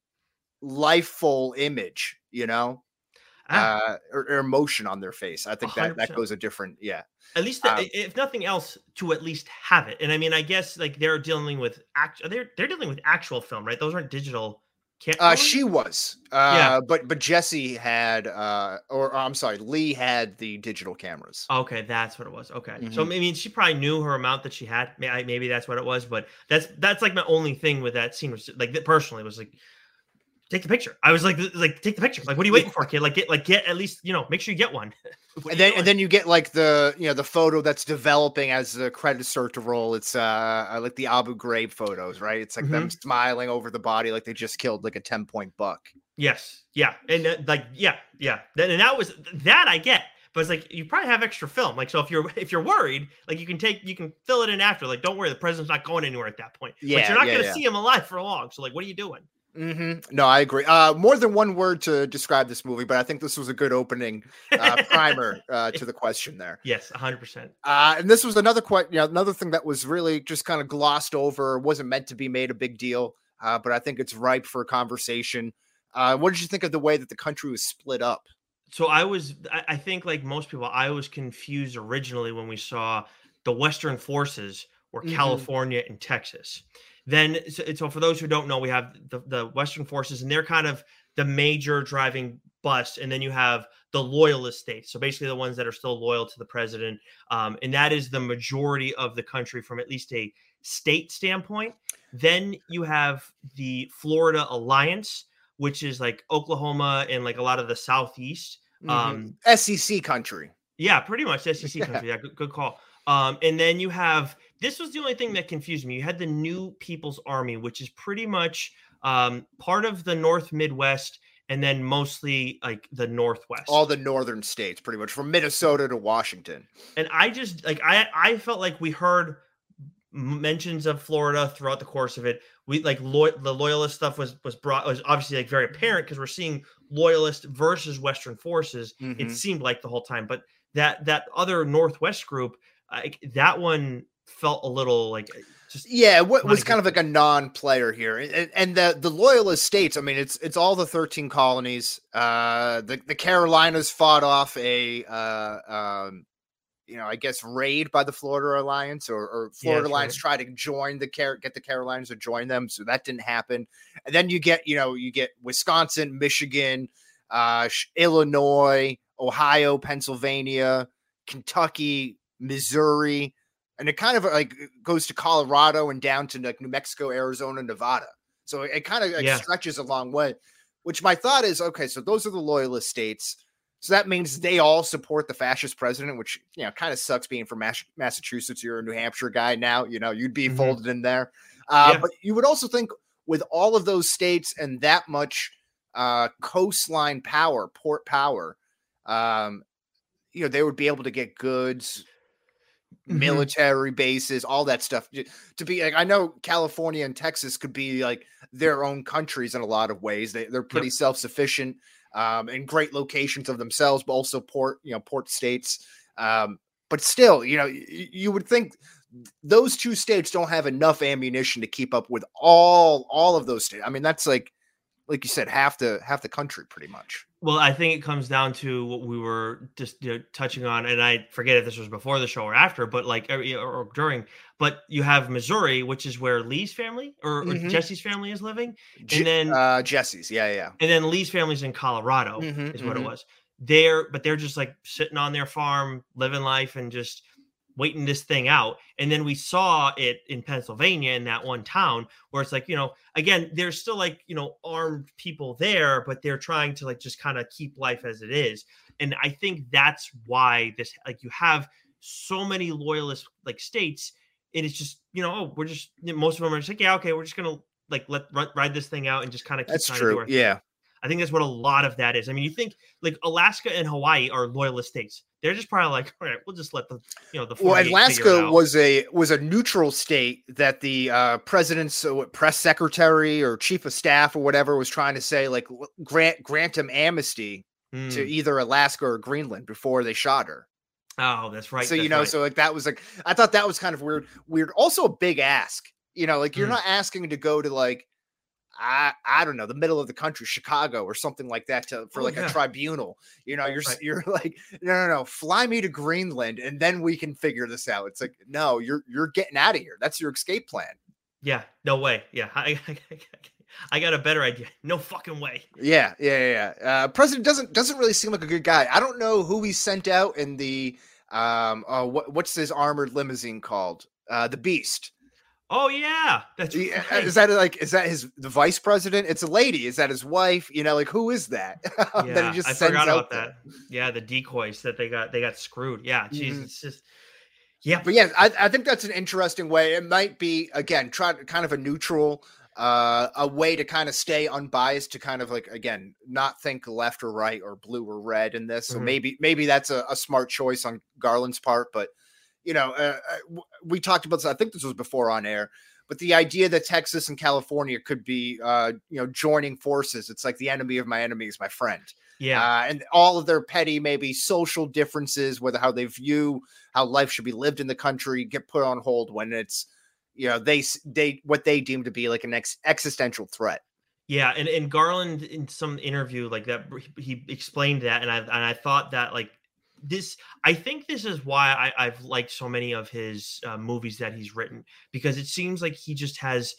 lifeful image, you know. Ah, Uh, or, or emotion on their face. I think that that one hundred percent. goes a different, yeah. At least, the, um, if nothing else, to at least have it. And I mean, I guess like they're dealing with act. They're they're dealing with actual film, right? Those aren't digital. Can't. Uh, she was, uh, Yeah. but but Jesse had, uh, or, or I'm sorry, Lee had the digital cameras. Okay, that's what it was. Okay, so I Mhm. mean, she probably knew her amount that she had. May- I- Maybe that's what it was. But that's that's like my only thing with that scene was like that personally was like, take the picture. I was like, like take the picture. Like, what are you waiting for, kid? Like, get like get at least you know make sure you get one. What are And you then doing? and then you get like the you know the photo that's developing as the credits start to roll. It's uh uh, like the Abu Ghraib photos, right? It's like them Mm-hmm. smiling over the body like they just killed like a ten point buck. Yes, yeah, and uh, like yeah, yeah. Then and that was that I get, but it's like you probably have extra film. Like so, if you're if you're worried, like you can take you can fill it in after. Like don't worry, the president's not going anywhere at that point. but Yeah, you're not yeah, going to yeah. see him alive for long. So like, what are you doing? hmm No, I agree. Uh, more than one word to describe this movie, but I think this was a good opening uh, primer uh, to the question there. Yes, one hundred percent. Uh, and this was another que- you know, another thing that was really just kind of glossed over, wasn't meant to be made a big deal, uh, but I think it's ripe for conversation. Uh, what did you think of the way that the country was split up? So I was, I, I think like most people, I was confused originally when we saw the Western forces were Mhm. California and Texas. Then, so, so for those who don't know, we have the, the Western forces, and they're kind of the major driving bus. And then you have the loyalist states. So basically the ones that are still loyal to the president. Um, and that is the majority of the country from at least a state standpoint. Then you have the Florida Alliance, which is like Oklahoma and like a lot of the Southeast. Mhm. Um, S E C country. yeah, pretty much S E C country. Yeah, good, good call. Um, and then you have this was the only thing that confused me. You had the New People's Army, which is pretty much um, part of the North Midwest, and then mostly like the Northwest. All the northern states, pretty much from Minnesota to Washington. And I just like I I felt like we heard mentions of Florida throughout the course of it. We like lo- the loyalist stuff was was brought was obviously like very apparent because we're seeing loyalist versus Western forces. It Mhm. seemed like the whole time, but that that other Northwest group, like that one felt a little like just Yeah, what not was a kind of good like a non-player here, and, and the the loyalist states. I mean, it's it's all the thirteen colonies. Uh, the the Carolinas fought off a uh, um, you know, I guess raid by the Florida Alliance, or, or Florida that's Alliance right. tried to join the Car- get the Carolinas to join them, so that didn't happen. And then you get you know you get Wisconsin, Michigan, uh, Sh- Illinois, Ohio, Pennsylvania, Kentucky, Missouri, and it kind of like goes to Colorado and down to like New Mexico, Arizona, Nevada. So it, it kind of like Yeah. stretches a long way. Which my thought is, okay, so those are the loyalist states. So that means they all support the fascist president, which you know kind of sucks being from Mas- Massachusetts. You're a New Hampshire guy now. You know you'd be Mhm. folded in there. Uh, Yeah. But you would also think with all of those states and that much uh, coastline power, port power, um, you know they would be able to get goods, Mhm. military bases, all that stuff. J- To be like, I know California and Texas could be like their own countries in a lot of ways. They they're pretty Yep. self sufficient um, and great locations of themselves, but also port you know port states. Um, but still, you know, y- you would think those two states don't have enough ammunition to keep up with all all of those states. I mean, that's like like you said, half the half the country pretty much. Well, I think it comes down to what we were just you know, touching on, and I forget if this was before the show or after, but like or, or during. But you have Missouri, which is where Lee's family or, mm-hmm. or Jesse's family is living, Je- and then uh, Jesse's, yeah, yeah, and then Lee's family's in Colorado, mm-hmm, is what mm-hmm. it was. They're but they're just like sitting on their farm, living life, and just waiting this thing out. And then we saw it in Pennsylvania in that one town where it's like, you know, again, there's still like, you know, armed people there, but they're trying to like just kind of keep life as it is. And I think that's why this, like you have so many loyalist like states, and it's just, you know, oh, we're just, most of them are just like, yeah, okay, we're just going to like, let ride this thing out and just kind of keep That's trying true. to do our thing. Yeah. I think that's what a lot of that is. I mean, you think like Alaska and Hawaii are loyalist states. They're just probably like, all right, we'll just let the, you know, the well, Alaska was a was a neutral state that the uh, president's uh, press secretary or chief of staff or whatever was trying to say, like grant grant him amnesty mm. to either Alaska or Greenland before they shot her. Oh, that's right. So that's you know, right. so like that was like I thought that was kind of weird. Weird. Also, a big ask. You know, like you're mm. not asking to go to like. I I don't know, the middle of the country, Chicago or something like that to for oh, like yeah. a tribunal. You know, you're right. you're like, no, no, no, fly me to Greenland and then we can figure this out. It's like, no, you're you're getting out of here. That's your escape plan. Yeah, no way. Yeah. I I, I got a better idea. No fucking way. Yeah, yeah, yeah. Uh President doesn't doesn't really seem like a good guy. I don't know who he sent out in the um uh what what's his armored limousine called? Uh the Beast. Oh yeah, that's yeah, right. Is that like is that his the vice president? It's a lady. Is that his wife? You know, like who is that? Yeah, that he just I sends forgot out about that. Yeah, the decoys that they got they got screwed. Yeah, jeez, mm-hmm. it's just yeah. But yeah, I, I think that's an interesting way. It might be again try kind of a neutral, uh, a way to kind of stay unbiased to kind of like again not think left or right or blue or red in this. So mm-hmm. maybe maybe that's a, a smart choice on Garland's part, but. You know, uh, we talked about this. I think this was before on air, but the idea that Texas and California could be, uh, you know, joining forces. It's like the enemy of my enemy is my friend. Yeah. Uh, and all of their petty, maybe social differences, whether how they view how life should be lived in the country, get put on hold when it's, you know, they, they, what they deem to be like an ex- existential threat. Yeah. And, and Garland in some interview like that, he explained that. And I, and I thought that like, This, I think this is why I, I've liked so many of his uh, movies that he's written, because it seems like he just has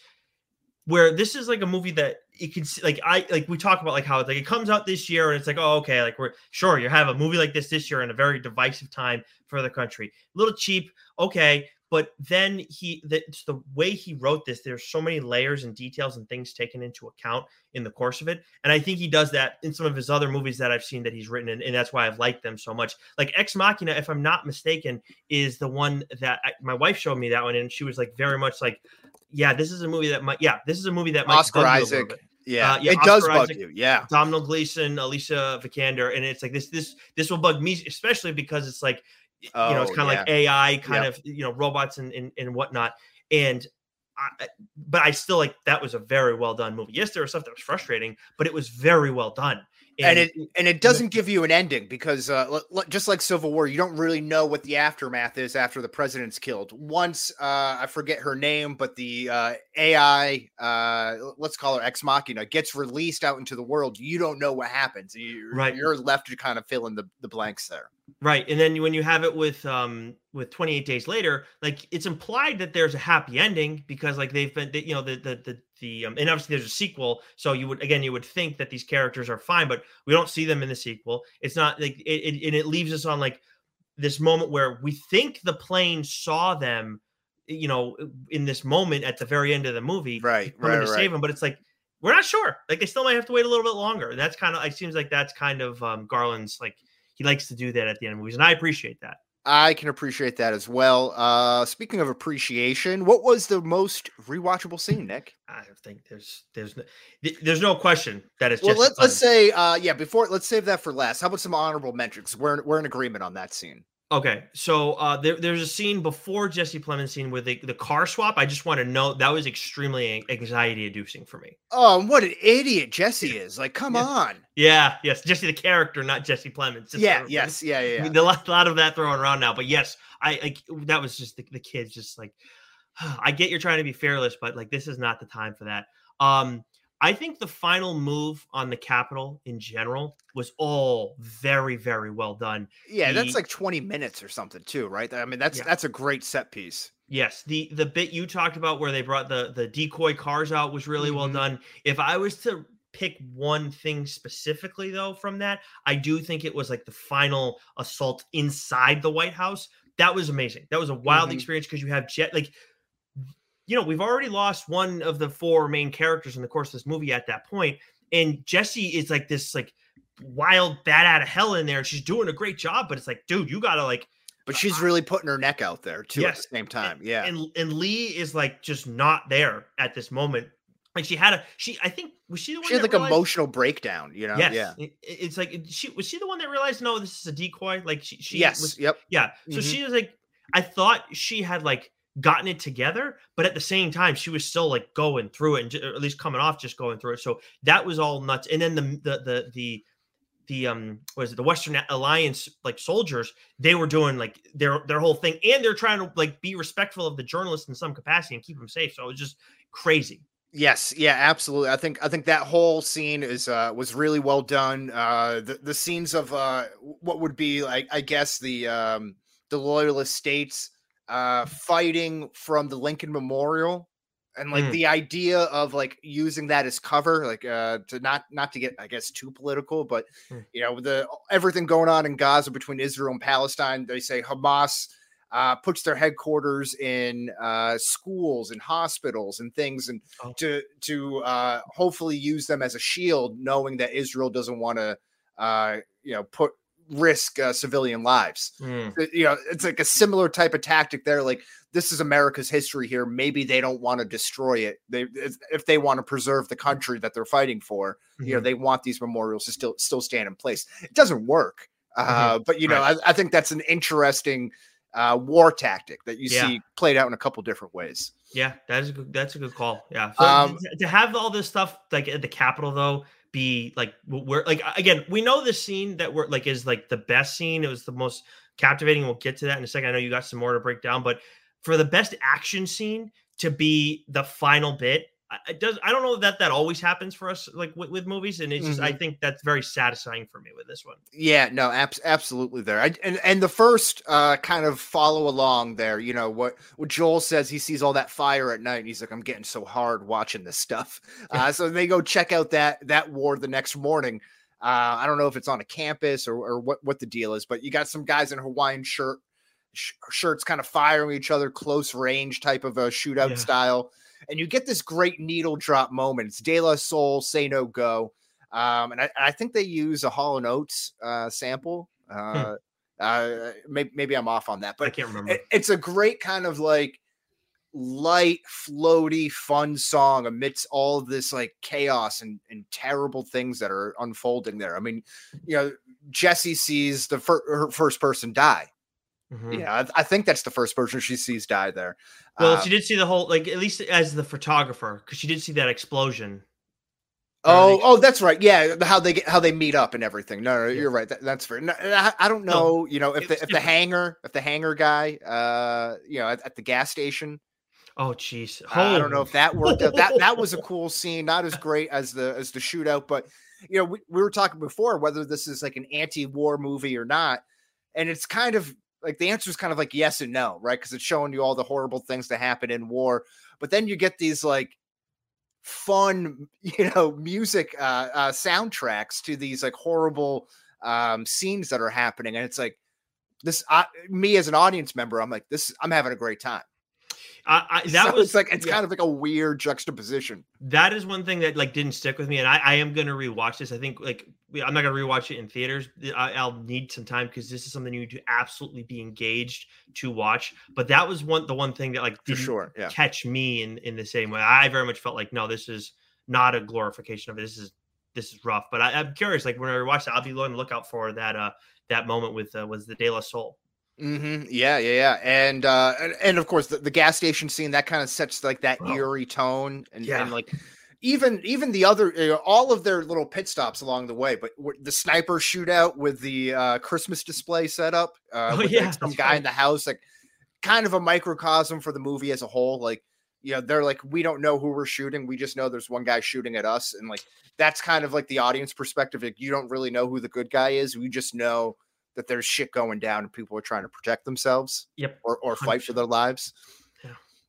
where this is like a movie that it can like, I like, we talk about like how it's like, it comes out this year and it's like, oh, okay. Like we're sure you have a movie like this this year in a very divisive time for the country, a little cheap. Okay. But then he, the, the way he wrote this, there's so many layers and details and things taken into account in the course of it. And I think he does that in some of his other movies that I've seen that he's written. And, and that's why I've liked them so much. Like Ex Machina, if I'm not mistaken, is the one that I, my wife showed me that one. And she was like, very much like, yeah, this is a movie that might, yeah, this is a movie that might Oscar Isaac. Yeah, uh, yeah, it Oscar does bug Isaac, you. Yeah. Domhnall Gleeson, Alicia Vikander. And it's like this, this, this will bug me, especially because it's like, Oh, you know, it's kind of yeah. like A I kind yep. of, you know, robots and, and, and whatnot. And, I, but I still like, that was a very well done movie. Yes, there was stuff that was frustrating, but it was very well done. And, and it, and it doesn't give you an ending because uh, l- l- just like Civil War, you don't really know what the aftermath is after the president's killed. Once, uh, I forget her name, but the uh, A I, uh, let's call her Ex Machina, gets released out into the world. You don't know what happens. You're, right. you're left to kind of fill in the, the blanks there. Right. And then when you have it with um with twenty-eight Days Later, like it's implied that there's a happy ending because like they've been, they, you know, the, the, the, the, um, and obviously there's a sequel. So you would, again, you would think that these characters are fine, but we don't see them in the sequel. It's not like it, it, and it leaves us on like this moment where we think the plane saw them, you know, in this moment at the very end of the movie, right, coming right, to right. save them. But it's like, we're not sure. Like they still might have to wait a little bit longer. And that's kind of, it seems like that's kind of um, Garland's like, he likes to do that at the end of movies, and I appreciate that. I can appreciate that as well. Uh, speaking of appreciation, what was the most rewatchable scene, Nick? I think there's there's no, there's no question that it's. Well, just let's let's say uh, yeah. Before let's save that for last. How about some honorable mentions? We're we're in agreement on that scene. Okay, so uh, there, there's a scene before Jesse Plemons' scene with the, the car swap. I just want to know that was extremely anxiety inducing for me. Oh, what an idiot Jesse is! Like, come yeah. on. Yeah, yes, Jesse the character, not Jesse Plemons. Just yeah, so, yes, yeah, yeah. I mean, a lot, a lot of that thrown around now, but yes, I like that was just the, the kids just like. I get you're trying to be fearless, but like this is not the time for that. Um, I think the final move on the Capitol in general was all very, very well done. Yeah, the, that's like twenty minutes or something too, right? I mean, that's yeah. that's a great set piece. Yes, the the bit you talked about where they brought the the decoy cars out was really mm-hmm. well done. If I was to pick one thing specifically though from that, I do think it was like the final assault inside the White House. That was amazing. That was a wild mm-hmm. experience because you have jet like. You know, we've already lost one of the four main characters in the course of this movie at that point. And Jesse is like this like wild bat out of hell in there. And she's doing a great job, but it's like, dude, you gotta like, but she's uh, really putting her neck out there too yes. at the same time. And, yeah. And, and Lee is like, just not there at this moment. Like she had a, she, I think, was she the one she had that like realized, emotional breakdown, you know? Yes. Yeah. It, it's like, she, was she the one that realized, no, this is a decoy? Like she, she yes. was, yep. Yeah. So mm-hmm. she was like, I thought she had like, gotten it together, but at the same time she was still like going through it and or at least coming off just going through it. So that was all nuts. And then the the the the the um what is it the Western Alliance like soldiers, they were doing like their their whole thing, and they're trying to like be respectful of the journalists in some capacity and keep them safe. So it was just crazy. Yes, yeah, absolutely. I think I think that whole scene is uh was really well done. Uh the, the scenes of uh what would be like I guess the um the loyalist states uh fighting from the Lincoln Memorial, and like mm. the idea of like using that as cover, like uh to not not to get I guess too political, but mm. you know, the everything going on in Gaza between Israel and Palestine, they say Hamas uh puts their headquarters in uh schools and hospitals and things, and oh. to to uh hopefully use them as a shield, knowing that Israel doesn't want to uh you know put risk uh, civilian lives. Mm. You know, it's like a similar type of tactic there. Like, this is America's history here. Maybe they don't want to destroy it. They, if they want to preserve the country that they're fighting for, mm-hmm. you know, they want these memorials to still still stand in place. It doesn't work, uh, mm-hmm. but you know, right. I, I think that's an interesting uh, war tactic that you yeah. see played out in a couple different ways. Yeah, that is a good, that's a good call. Yeah, so um, to, to have all this stuff like at the Capitol though. Be like we're like again we know the scene that we're like is like the best scene. It was the most captivating. We'll get to that in a second. I know you got some more to break down, but for the best action scene to be the final bit, it does I don't know that that always happens for us like with, with movies, and it's just mm-hmm. I think that's very satisfying for me with this one. Yeah, no, ab- absolutely there. I, and and the first uh kind of follow along there, you know what what Joel says, he sees all that fire at night and he's like, I'm getting so hard watching this stuff. Uh so they go check out that that war the next morning. uh I don't know if it's on a campus or, or what what the deal is, but you got some guys in Hawaiian shirt sh- shirts kind of firing each other, close range type of a shootout yeah. style. And you get this great needle drop moment. It's De La Soul, Say No Go. Um, and I, I think they use a Hall and Oates uh, sample. Uh, hmm. uh, maybe, maybe I'm off on that, but I can't remember. It, it's a great kind of like light, floaty, fun song amidst all of this like chaos and, and terrible things that are unfolding there. I mean, you know, Jessie sees the fir- her first person die. Mm-hmm. Yeah, I, I think that's the first person she sees die there. Well, uh, she did see the whole, like, at least as the photographer, because she did see that explosion. Oh, oh, that's right. Yeah, how they get, how they meet up and everything. No, no, yeah. you're right. That, that's fair. No, I, I don't know. No, you know, if the if different. the hanger, if the hanger guy, uh, you know, at, at the gas station. Oh, jeez. Uh, I don't know if that worked out. That that was a cool scene. Not as great as the as the shootout, but you know, we, we were talking before whether this is like an anti-war movie or not, and it's kind of. Like the answer is kind of like yes and no, right? Because it's showing you all the horrible things that happen in war, but then you get these like fun, you know, music uh, uh, soundtracks to these like horrible um, scenes that are happening, and it's like this. I, me as an audience member, I'm like this. I'm having a great time. I, I that so was it's like it's yeah. kind of like a weird juxtaposition. That is one thing that like didn't stick with me, and I, I am gonna rewatch this. I think like I'm not gonna rewatch it in theaters. I, I'll need some time because this is something you need to absolutely be engaged to watch. But that was one the one thing that like didn't For sure, yeah. catch me in in the same way. I very much felt like no, this is not a glorification of it. This is this is rough. But I, I'm curious. Like when I watch it, I'll be on the lookout for that uh that moment with uh, was the De La Soul. Mm-hmm. Yeah, yeah, yeah, and uh, and, and of course the, the gas station scene that kind of sets like that Oh, eerie tone, and yeah. and like even even the other you know, all of their little pit stops along the way, but w- the sniper shootout with the uh, Christmas display setup, uh, Oh with yeah, like, some that's guy right. in the house, like kind of a microcosm for the movie as a whole. Like you know, they're like we don't know who we're shooting, we just know there's one guy shooting at us, and like that's kind of like the audience perspective. Like you don't really know who the good guy is, we just know that there's shit going down and people are trying to protect themselves Yep. or, or fight for their one hundred percent. lives. Yeah.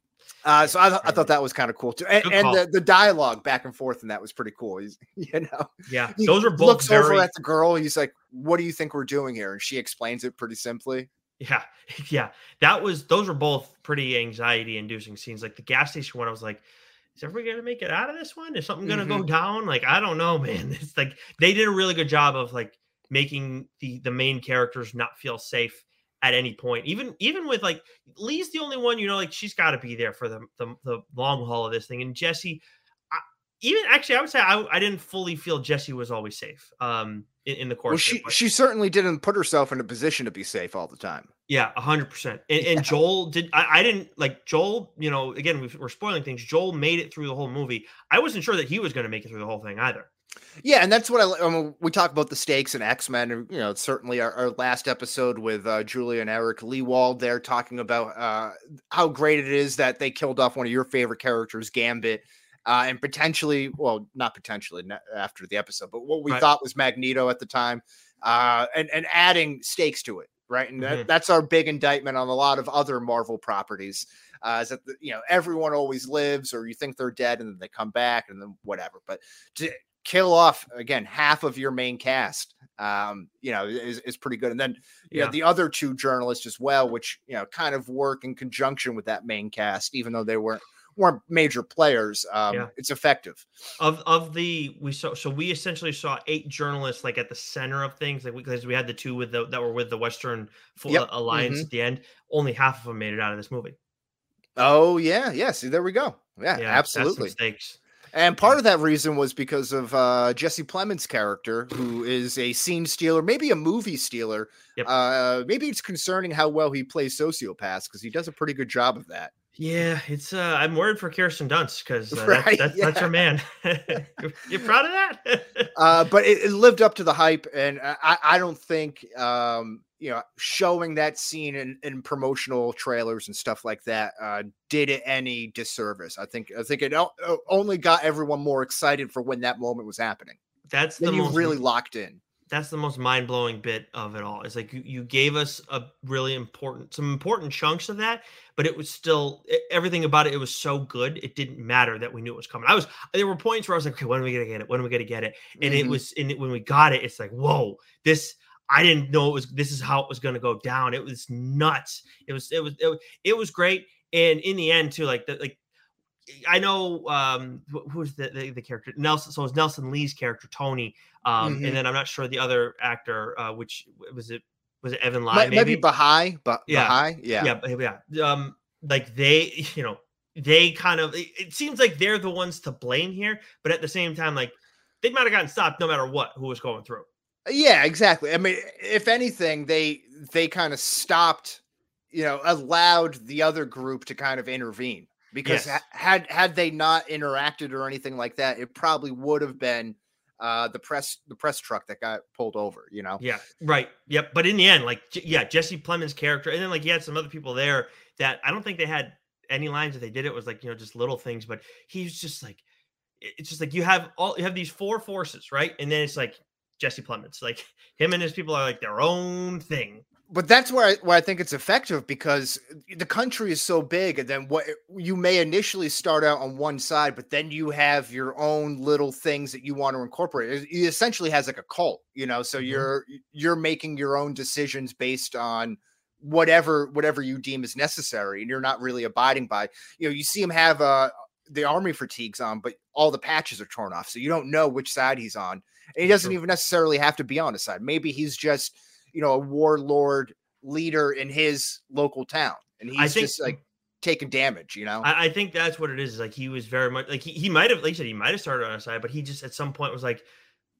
Uh, so I, th- I And thought that was kind of cool too. And, good and call. the, the dialogue back and forth and that was pretty cool. He's, you know, Yeah, he those are both looks over very. at the girl. He's like, what do you think we're doing here? And she explains it pretty simply. Yeah, yeah. That was those were both pretty anxiety inducing scenes. Like the gas station one, I was like, is everybody gonna make it out of this one? Is something gonna go Mhm. down? Like, I don't know, man. It's like they did a really good job of like making the the main characters not feel safe at any point. Even even with like Lee's the only one, you know, like she's got to be there for the, the the long haul of this thing. And Jesse, I, even actually, I would say I, I didn't fully feel Jesse was always safe. Um, in, in the course. Well, of it, she, but- she certainly didn't put herself in a position to be safe all the time. Yeah, a hundred percent. And and Joel did. I, I didn't like Joel. You know, again, we've, we're spoiling things. Joel made it through the whole movie. I wasn't sure that he was going to make it through the whole thing either. Yeah, and that's what I. I mean, we talk about the stakes in X-Men, and you know, certainly our, our last episode with uh, Julia and Eric Lewald, they're talking about uh, how great it is that they killed off one of your favorite characters, Gambit, uh, and potentially, well, not potentially not after the episode, but what we Right. thought was Magneto at the time, uh, and and adding stakes to it, right? And that, Mhm. that's our big indictment on a lot of other Marvel properties. Uh, is that the, you know everyone always lives, or you think they're dead, and then they come back, and then whatever. But to kill off again half of your main cast, um, you know, is, is pretty good. And then you Yeah. know the other two journalists as well, which you know kind of work in conjunction with that main cast, even though they weren't weren't major players. Um, Yeah. It's effective. Of of the we saw so we essentially saw eight journalists like at the center of things, like because we, we had the two with the that were with the Western Fo- Yep. Alliance Mhm. at the end. Only half of them made it out of this movie. Oh yeah, yeah. See, there we go. Yeah, Yeah, that's some absolutely. stakes. And part of that reason was because of uh, Jesse Plemons' character, who is a scene stealer, maybe a movie stealer. Yep. Uh, maybe it's concerning how well he plays sociopaths because he does a pretty good job of that. Yeah, it's. Uh, I'm worried for Kirsten Dunst because uh, Right, that's, that's, that's her man. you're, you're proud of that? Uh, but it, it lived up to the hype, and I, I don't think um, you know showing that scene in, in promotional trailers and stuff like that uh, did it any disservice. I think I think it o- only got everyone more excited for when that moment was happening. That's the Then you most really locked in. that's the most mind-blowing bit of it all. It's like you, you gave us a really important some important chunks of that, but it was still e- everything about it, it was so good it didn't matter that we knew it was coming. I was there were points where I was like, okay, when are we gonna get it? When are we gonna get it? And it Mhm. was and it, when we got it, it's like, whoa, this I didn't know it was this is how it was gonna go down. It was nuts. It was it was it, was- it was great. And in the end, too, like the like I know um wh- who's the, the the character Nelson. So it's Nelson Lee's character Tony, um, Mhm. and then I'm not sure the other actor, uh, which was it was it Evan Lai? Might, Maybe maybe Baha'i, but Yeah. Baha'i, yeah. yeah, but yeah. Um, like they, you know, they kind of. It, it seems like they're the ones to blame here, but at the same time, like they might have gotten stopped no matter what who was going through. Yeah, exactly. I mean, if anything, they they kind of stopped, you know, allowed the other group to kind of intervene because Yes. ha- had had they not interacted or anything like that, it probably would have been uh, the press the press truck that got pulled over. You know. Yeah, right. Yep. But in the end, like, J- yeah, Jesse Plemons' character, and then like you had some other people there that I don't think they had any lines. If they did, it was like you know just little things. But he's just like, it- it's just like you have all you have these four forces, right? And then it's like Jesse Plemons, like him and his people are like their own thing. But that's where I, where I think it's effective because the country is so big, and then what you may initially start out on one side, but then you have your own little things that you want to incorporate. It, it essentially has like a cult, you know. So Mhm. you're you're making your own decisions based on whatever whatever you deem is necessary, and you're not really abiding by. You know, you see him have uh the army fatigues on, but all the patches are torn off, so you don't know which side he's on, and he doesn't True. even necessarily have to be on a side. Maybe he's just you know, a warlord leader in his local town. And I he's think- just like taking damage, you know? I, I think that's what it is. is Like he was very much like he, he might have, like you said, he might have started on our side, but he just at some point was like,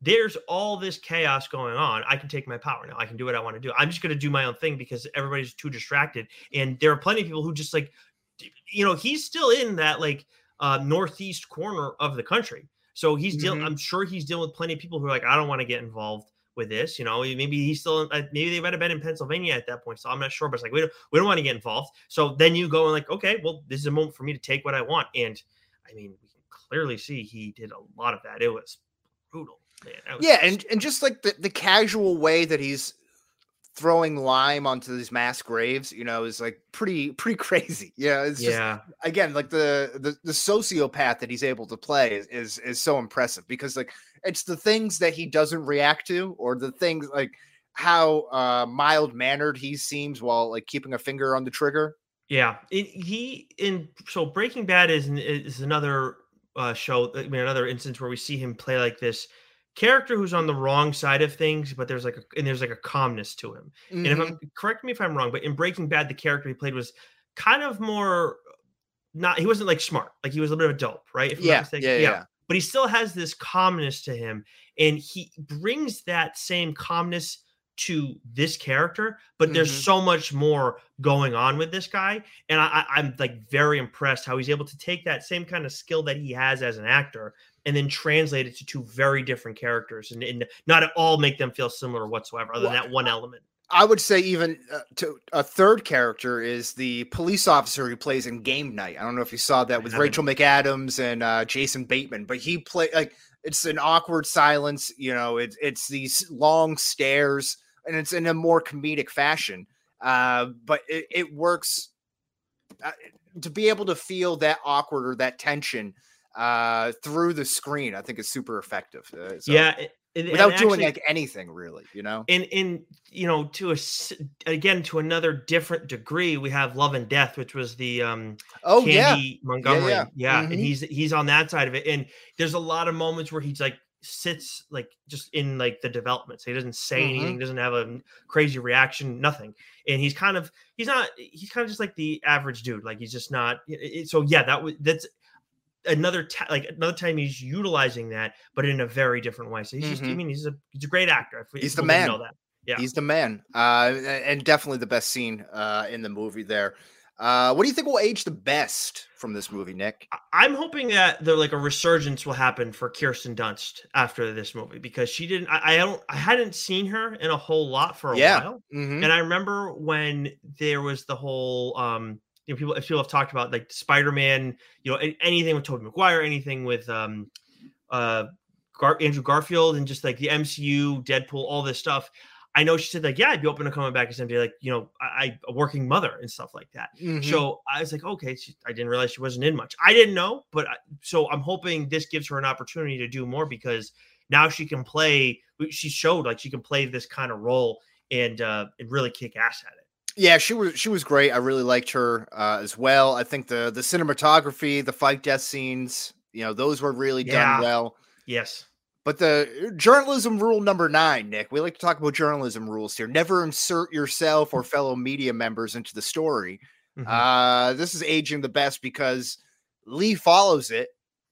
there's all this chaos going on. I can take my power now. I can do what I want to do. I'm just going to do my own thing because everybody's too distracted. And there are plenty of people who just like, you know, he's still in that like uh, northeast corner of the country. So he's dealing, Mhm. I'm sure he's dealing with plenty of people who are like, I don't want to get involved with this. You know, maybe he's still, uh, maybe they might have been in Pennsylvania at that point. So I'm not sure, but it's like, we don't, we don't want to get involved. So then you go and like, okay, well, this is a moment for me to take what I want. And I mean, we can clearly see he did a lot of that. It was brutal. Man, that was Yeah, and, and just like the, the casual way that he's throwing lime onto these mass graves, you know, is like pretty pretty crazy. Yeah, it's yeah. just again like the, the the sociopath that he's able to play is, is is so impressive because like it's the things that he doesn't react to, or the things like how uh mild mannered he seems while like keeping a finger on the trigger. Yeah, it, he in so Breaking Bad is is another uh, show. I mean, another instance where we see him play like this character who's on the wrong side of things, but there's like a and there's like a calmness to him. Mm-hmm. And if I'm correct me if I'm wrong, but in Breaking Bad, the character he played was kind of more not. He wasn't like smart, like he was a little bit of a dope, right? If I'm Yeah, not mistaken. yeah, yeah, yeah. But he still has this calmness to him, and he brings that same calmness to this character, but there's Mhm. so much more going on with this guy. And I, I, I'm like very impressed how he's able to take that same kind of skill that he has as an actor and then translate it to two very different characters and, and not at all make them feel similar whatsoever, other than Well, that one element. I would say even uh, to a third character is the police officer who plays in Game Night. I don't know if you saw that with haven't. Rachel McAdams and uh, Jason Bateman, but he play like it's an awkward silence. You know, it's it's these long stares, and it's in a more comedic fashion. Uh, but it, it works uh, to be able to feel that awkward or that tension uh, through the screen. I think is super effective. Uh, so, Yeah. it- and- without and doing actually- like anything really, you know. And in you know to a s- again to another different degree, we have Love and Death, which was the um Oh yeah. Candy Montgomery, yeah. yeah, and Mhm. he's he's on that side of it. And there's a lot of moments where he's like sits like just in like the development, so he doesn't say Mhm. anything, doesn't have a crazy reaction, nothing. And he's kind of he's not he's kind of just like the average dude, like he's just not. It, it- so yeah, that was that's another ta- like another time he's utilizing that, but in a very different way. So he's just I Mhm. mean he's a he's a great actor. If we- He's if the people didn't man. Know that. Yeah. He's the man. Uh, and definitely the best scene uh, in the movie there. Uh, what do you think will age the best from this movie, Nick? I- I'm hoping that there like a resurgence will happen for Kirsten Dunst after this movie because she didn't. I, I don't. I hadn't seen her in a whole lot for a Yeah. while, Mhm. and I remember when there was the whole. Um, you know, people people have talked about like Spider-Man. You know, a- anything with Tobey Maguire, anything with um, uh, Gar- Andrew Garfield, and just like the M C U, Deadpool, all this stuff. I know she said like, yeah, I'd be open to coming back as somebody like, you know, I, I a working mother and stuff like that. Mhm. So I was like, okay, she, I didn't realize she wasn't in much. I didn't know, but I, so I'm hoping this gives her an opportunity to do more because now she can play. She showed like she can play this kind of role and uh, and really kick ass at it. Yeah, she was she was great. I really liked her uh, as well. I think the the cinematography, the fight death scenes, you know, those were really Yeah. done well. Yes. But the journalism rule number nine, Nick, we like to talk about journalism rules here. Never insert yourself or fellow media members into the story. Mhm. Uh, this is aging the best because Lee follows it,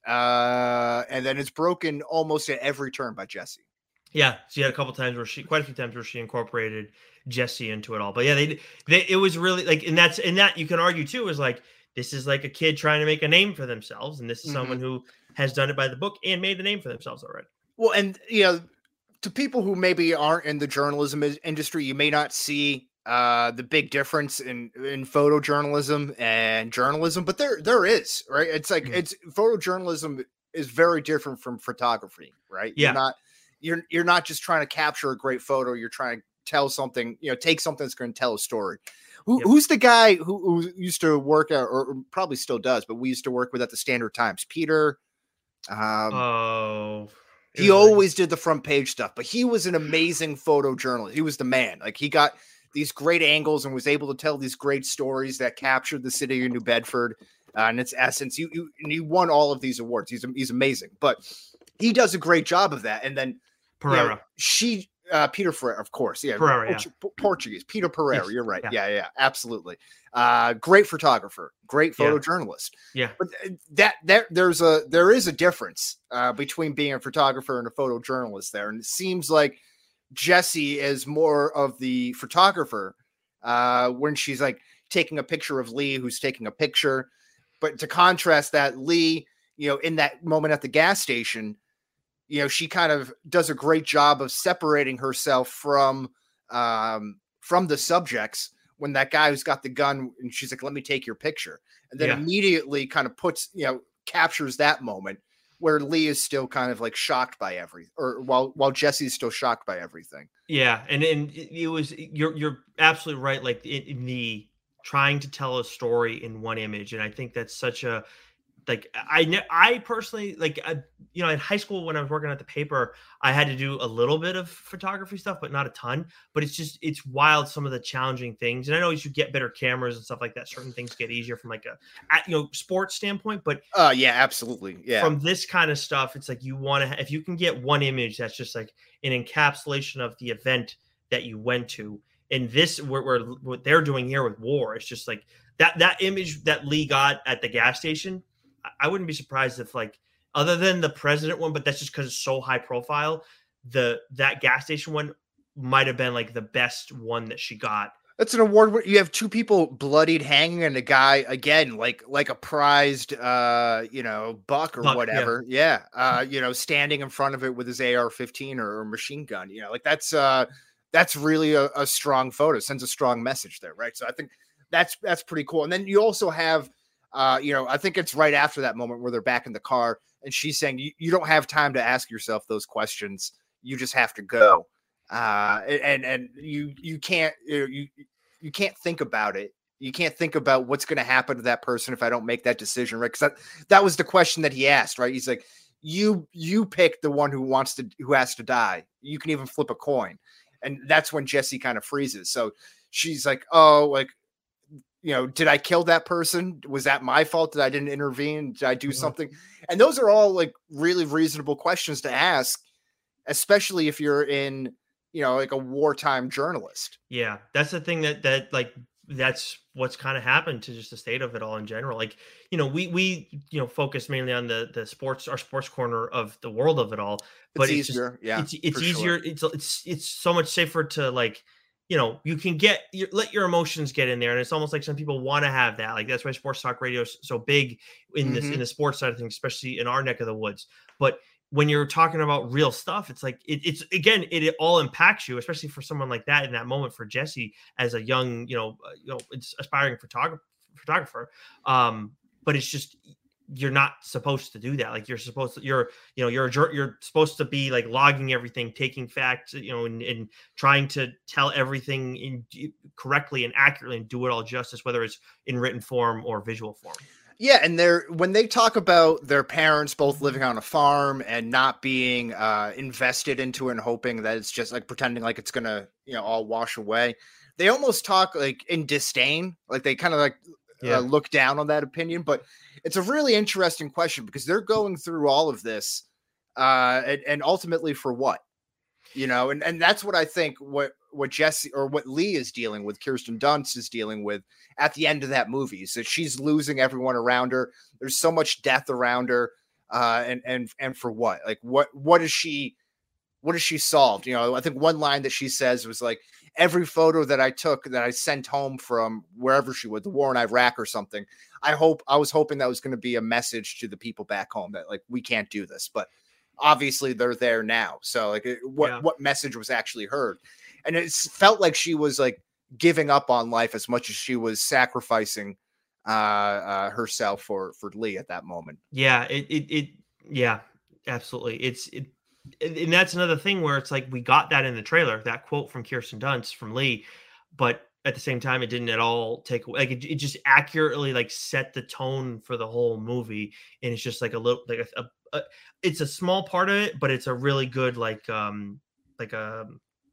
uh, and then it's broken almost at every turn by Jesse. Yeah, she had a couple times where she, quite a few times where she incorporated Jesse into it all. But yeah, they, they, it was really like, and that's, and that you can argue too is like, this is like a kid trying to make a name for themselves, and this is Mhm. someone who has done it by the book and made a name for themselves already. Well, and you know, to people who maybe aren't in the journalism is- industry, you may not see uh, the big difference in in photojournalism and journalism, but there there is, right? It's like Mhm. it's photojournalism is very different from photography, right? Yeah. You're not you're you're not just trying to capture a great photo. You're trying to tell something, you know, take something that's going to tell a story. Who, Yep. Who's the guy who, who used to work at, or probably still does, but we used to work with at the Standard Times? Peter. Um, Oh, it he was like- always did the front page stuff, but he was an amazing photojournalist. He was the man. Like he got these great angles and was able to tell these great stories that captured the city of New Bedford uh, in its essence. You, you and he won all of these awards. He's he's amazing, but he does a great job of that. And then you know, Pereira. she Uh, Peter Ferreira, of course. Yeah. Pereira, Portu- yeah. P- Portuguese. Peter Pereira. Yes, You're right. yeah. Yeah. yeah, absolutely. Uh, great photographer, great Yeah. photojournalist. Yeah. But that, that there's a, there is a difference uh, between being a photographer and a photojournalist there. And it seems like Jesse is more of the photographer uh, when she's like taking a picture of Lee, who's taking a picture. But to contrast that, Lee, you know, in that moment at the gas station, you know, she kind of does a great job of separating herself from um, from the subjects when that guy who's got the gun and she's like, let me take your picture. And then Yeah. immediately kind of puts, you know, captures that moment where Lee is still kind of like shocked by everything, or while while Jesse's still shocked by everything. Yeah. And, and it it was, you're, you're absolutely right. Like in, in the trying to tell a story in one image. And I think that's such a, like I ne- I personally like I, you know, in high school when I was working at the paper, I had to do a little bit of photography stuff, but not a ton. But it's just it's wild some of the challenging things. And I know as you get better cameras and stuff like that, certain things get easier from like a at, you know sports standpoint. But Uh yeah, absolutely. Yeah. from this kind of stuff, it's like you want to if you can get one image that's just like an encapsulation of the event that you went to. And this where, where what they're doing here with war, it's just like that that image that Lee got at the gas station. I wouldn't be surprised if, like, other than the president one, but that's just because it's so high profile, the that gas station one might have been like the best one that she got. That's an award where you have two people bloodied hanging and a guy again, like like a prized uh, you know, buck or Buck, whatever. Yeah. yeah. Uh, you know, standing in front of it with his A R fifteen or, or machine gun, you know, like that's uh that's really a, a strong photo, sends a strong message there, right? So I think that's that's pretty cool. And then you also have Uh, you know, I think it's right after that moment where they're back in the car and she's saying, you, you don't have time to ask yourself those questions. You just have to go. Uh, and, and you, you can't, you, you can't think about it. You can't think about what's going to happen to that person if I don't make that decision, right? Cause that, that was the question that he asked, right? He's like, you, you pick the one who wants to, who has to die. You can even flip a coin. And that's when Jesse kind of freezes. So she's like, oh, like, you know, did I kill that person? Was that my fault that I didn't intervene? Did I do Mm-hmm. something? And those are all like really reasonable questions to ask, especially if you're in, you know, like a wartime journalist. Yeah, that's the thing that that like that's what's kind of happened to just the state of it all in general. Like, you know, we we you know focus mainly on the the sports our sports corner of the world of it all, but It's it's, easier, just, yeah, it's it's for easier. sure. It's it's it's so much safer to like. You know, you can get your, let your emotions get in there, and it's almost like some people want to have that. Like that's why sports talk radio is so big in this Mhm. in the sports side of things, especially in our neck of the woods. But when you're talking about real stuff, it's like it, it's again, it, it all impacts you, especially for someone like that in that moment. For Jesse as a young, you know, uh, you know, it's aspiring photographer, photographer. Um, but it's just you're not supposed to do that. Like you're supposed to, you're, you know, you're, a, jur- you're supposed to be like logging everything, taking facts, you know, and, and trying to tell everything in correctly and accurately and do it all justice, whether it's in written form or visual form. Yeah, and they're when they talk about their parents both living on a farm and not being uh, invested into it and hoping that it's just like pretending like it's gonna, you know, all wash away. They almost talk like in disdain, like they kind of like Yeah. uh, look down on that opinion. But it's a really interesting question because they're going through all of this, uh, and, and ultimately for what, you know, and and that's what I think what what Jesse or what Lee is dealing with, Kirsten Dunst is dealing with at the end of that movie, is that she's losing everyone around her. There's so much death around her, uh, and and and for what? Like what what is she? What has she solved? You know, I think one line that she says was like, every photo that I took that I sent home from wherever she was, the war in Iraq or something. I hope I was hoping that was going to be a message to the people back home that like we can't do this, but obviously they're there now. So like, it, what Yeah. what message was actually heard? And it felt like she was like giving up on life as much as she was sacrificing uh, uh, herself for for Lee at that moment. Yeah. It, it, it yeah, absolutely. It's, it, and and that's another thing where it's like we got that in the trailer, that quote from Kirsten Dunst from Lee, but at the same time, it didn't at all take away. Like it, it just accurately like set the tone for the whole movie, and it's just like a little like a, a, a it's a small part of it, but it's a really good like um like a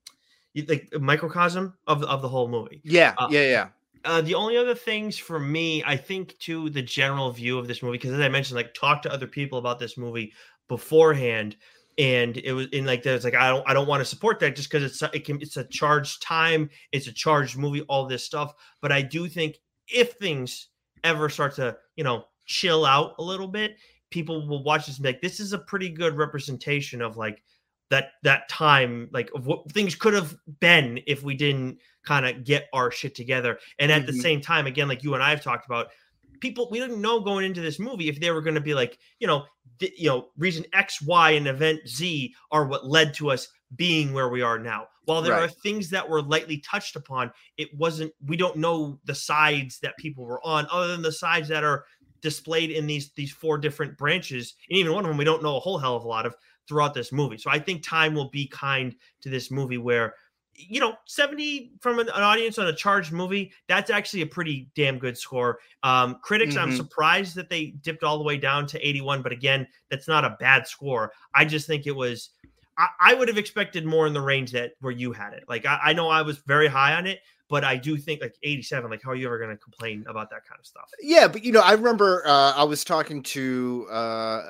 like a microcosm of of the whole movie. Yeah, Uh, yeah, yeah. Uh, the only other things for me, I think, to the general view of this movie, because as I mentioned, like talk to other people about this movie beforehand. and it was in like there's like I don't I don't want to support that just because it's it can it's a charged time, it's a charged movie, all this stuff. But I do think if things ever start to, you know, chill out a little bit, people will watch this and be like, this is a pretty good representation of like that that time, like of what things could have been if we didn't kind of get our shit together. And at mm-hmm. the same time, again, like you and I have talked about, people, we didn't know going into this movie if they were going to be like, you know, th- you know, reason X, Y, and event Z are what led to us being where we are now. While there right. are things that were lightly touched upon, it wasn't, we don't know the sides that people were on other than the sides that are displayed in these, these four different branches. And even one of them, we don't know a whole hell of a lot of throughout this movie. So I think time will be kind to this movie where, you know, seventy from an, an audience on a charged movie, that's actually a pretty damn good score. Um, critics, mm-hmm. I'm surprised that they dipped all the way down to eighty-one, but again, that's not a bad score. I just think it was, I, I would have expected more in the range that where you had it. Like, I, I know I was very high on it, but I do think like eighty-seven, like how are you ever going to complain about that kind of stuff? Yeah. But, you know, I remember uh, I was talking to uh,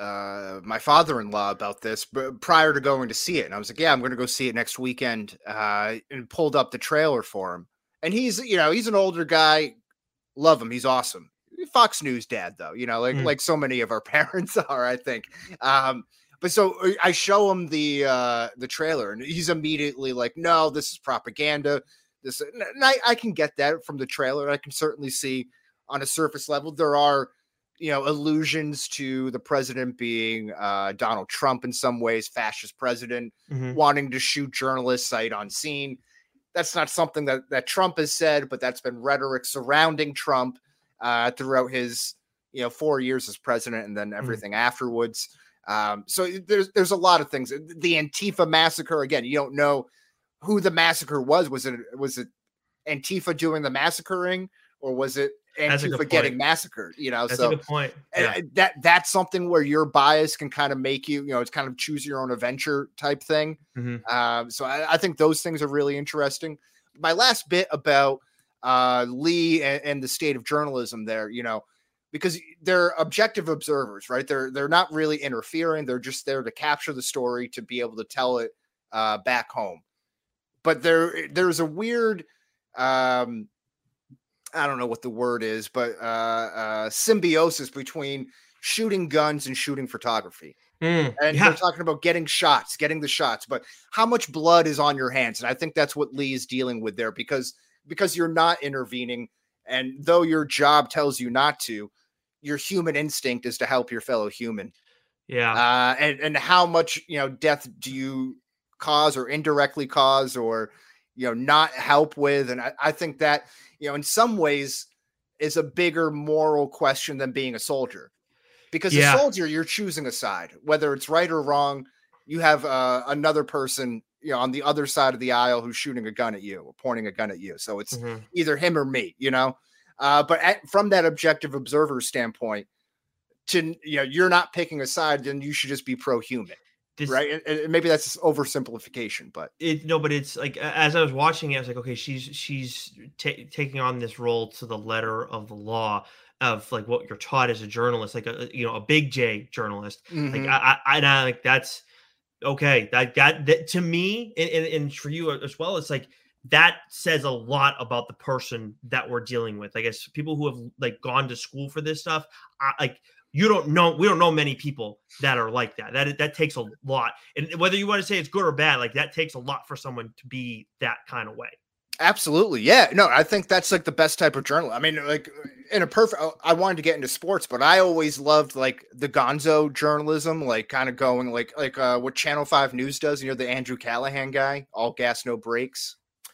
uh, my father-in-law about this but prior to going to see it. And I was like, yeah, I'm going to go see it next weekend uh, and pulled up the trailer for him. And he's, you know, he's an older guy. Love him. He's awesome. Fox News dad, though, you know, like, mm. like so many of our parents are, I think. Um, But so I show him the uh, the trailer and he's immediately like, no, this is propaganda. This, and I, I can get that from the trailer. I can certainly see on a surface level, there are, you know, allusions to the president being uh, Donald Trump in some ways, fascist president, mm-hmm. wanting to shoot journalists sight unseen. That's not something that, that Trump has said, but that's been rhetoric surrounding Trump uh, throughout his, you know, four years as president and then everything mm-hmm. afterwards. Um, so there's, there's a lot of things. The Antifa massacre, again, you don't know who the massacre was. Was it, was it Antifa doing the massacring or was it Antifa getting massacred? You know, that's so a good point. Yeah. And that, that's something where your bias can kind of make you, you know, it's kind of choose your own adventure type thing. Mm-hmm. Um, so I, I think those things are really interesting. My last bit about uh, Lee and, and the state of journalism there, you know, because they're objective observers, right? They're, they're not really interfering. They're just there to capture the story, to be able to tell it uh, back home. But there, there's a weird, um, I don't know what the word is, but uh, uh, symbiosis between shooting guns and shooting photography. Mm, and yeah. They're talking about getting shots, getting the shots, but how much blood is on your hands? And I think that's what Lee is dealing with there, because because you're not intervening. And though your job tells you not to, your human instinct is to help your fellow human. Yeah. Uh, and, and how much, you know, death do you cause or indirectly cause or, you know, not help with? And I, I think that, you know, in some ways is a bigger moral question than being a soldier, because yeah. a soldier, you're choosing a side, whether it's right or wrong. You have uh, another person, you know, on the other side of the aisle who's shooting a gun at you or pointing a gun at you. So it's mm-hmm. either him or me, you know, uh, but at, from that objective observer standpoint, to, you know, you're not picking a side, then you should just be pro-human. This, right. And, and maybe that's oversimplification, but it, no, but it's like, as I was watching it, I was like, okay, she's, she's t- taking on this role to the letter of the law of like what you're taught as a journalist, like a, you know, a big J journalist. Mm-hmm. Like I, I, and I like, that's okay. That, that, that to me and, and, and for you as well, it's like, that says a lot about the person that we're dealing with. I guess people who have like gone to school for this stuff, I, like, you don't know, we don't know many people that are like that. That that takes a lot. And whether you want to say it's good or bad, like that takes a lot for someone to be that kind of way. Absolutely. Yeah. No, I think that's like the best type of journal. I mean, like in a perfect, I wanted to get into sports, but I always loved like the gonzo journalism, like kind of going like, like uh, what Channel five News does. You know, the Andrew Callahan guy, all gas, no brakes.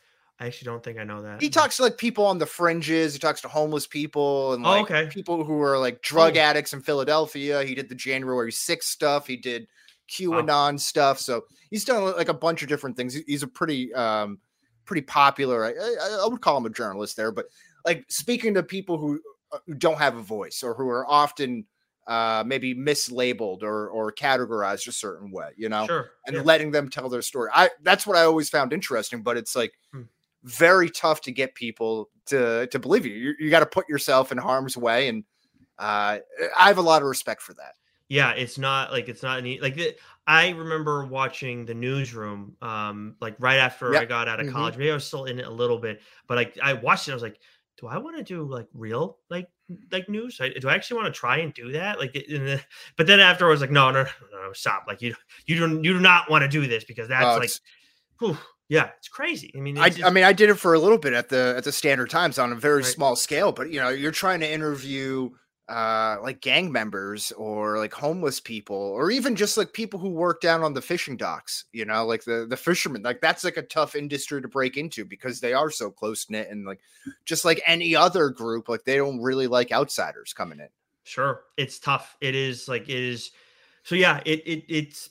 I actually don't think I know that. He talks to like people on the fringes. He talks to homeless people and like oh, okay. people who are like drug oh. addicts in Philadelphia. He did the January sixth stuff. He did QAnon oh. stuff. So he's done like a bunch of different things. He's a pretty, um, pretty popular. I, I, I would call him a journalist there, but like speaking to people who, who don't have a voice or who are often uh, maybe mislabeled or, or categorized a certain way, you know, sure. and yeah. letting them tell their story. I, that's what I always found interesting, but it's like, hmm. very tough to get people to, to believe you. You, you got to put yourself in harm's way. And uh, I have a lot of respect for that. Yeah. It's not like, it's not any, like, it, I remember watching The Newsroom, um, like right after Yep. I got out of Mm-hmm. college. Maybe I was still in it a little bit, but like I watched it, I was like, do I want to do like real like like news? I, do I actually want to try and do that? Like, the, but then after I was like, no, no, no, no, stop! Like you, you don't, you do not want to do this because that's Uh, like, whew, yeah, it's crazy. I mean, I, it's just, I mean, I did it for a little bit at the at the Standard Times on a very Right. small scale, but you know, you're trying to interview uh like gang members or like homeless people or even just like people who work down on the fishing docks, you know, like the the fishermen. Like that's like a tough industry to break into because they are so close knit and like just like any other group, like they don't really like outsiders coming in. Sure, it's tough. It is like it is. So yeah, it it it's.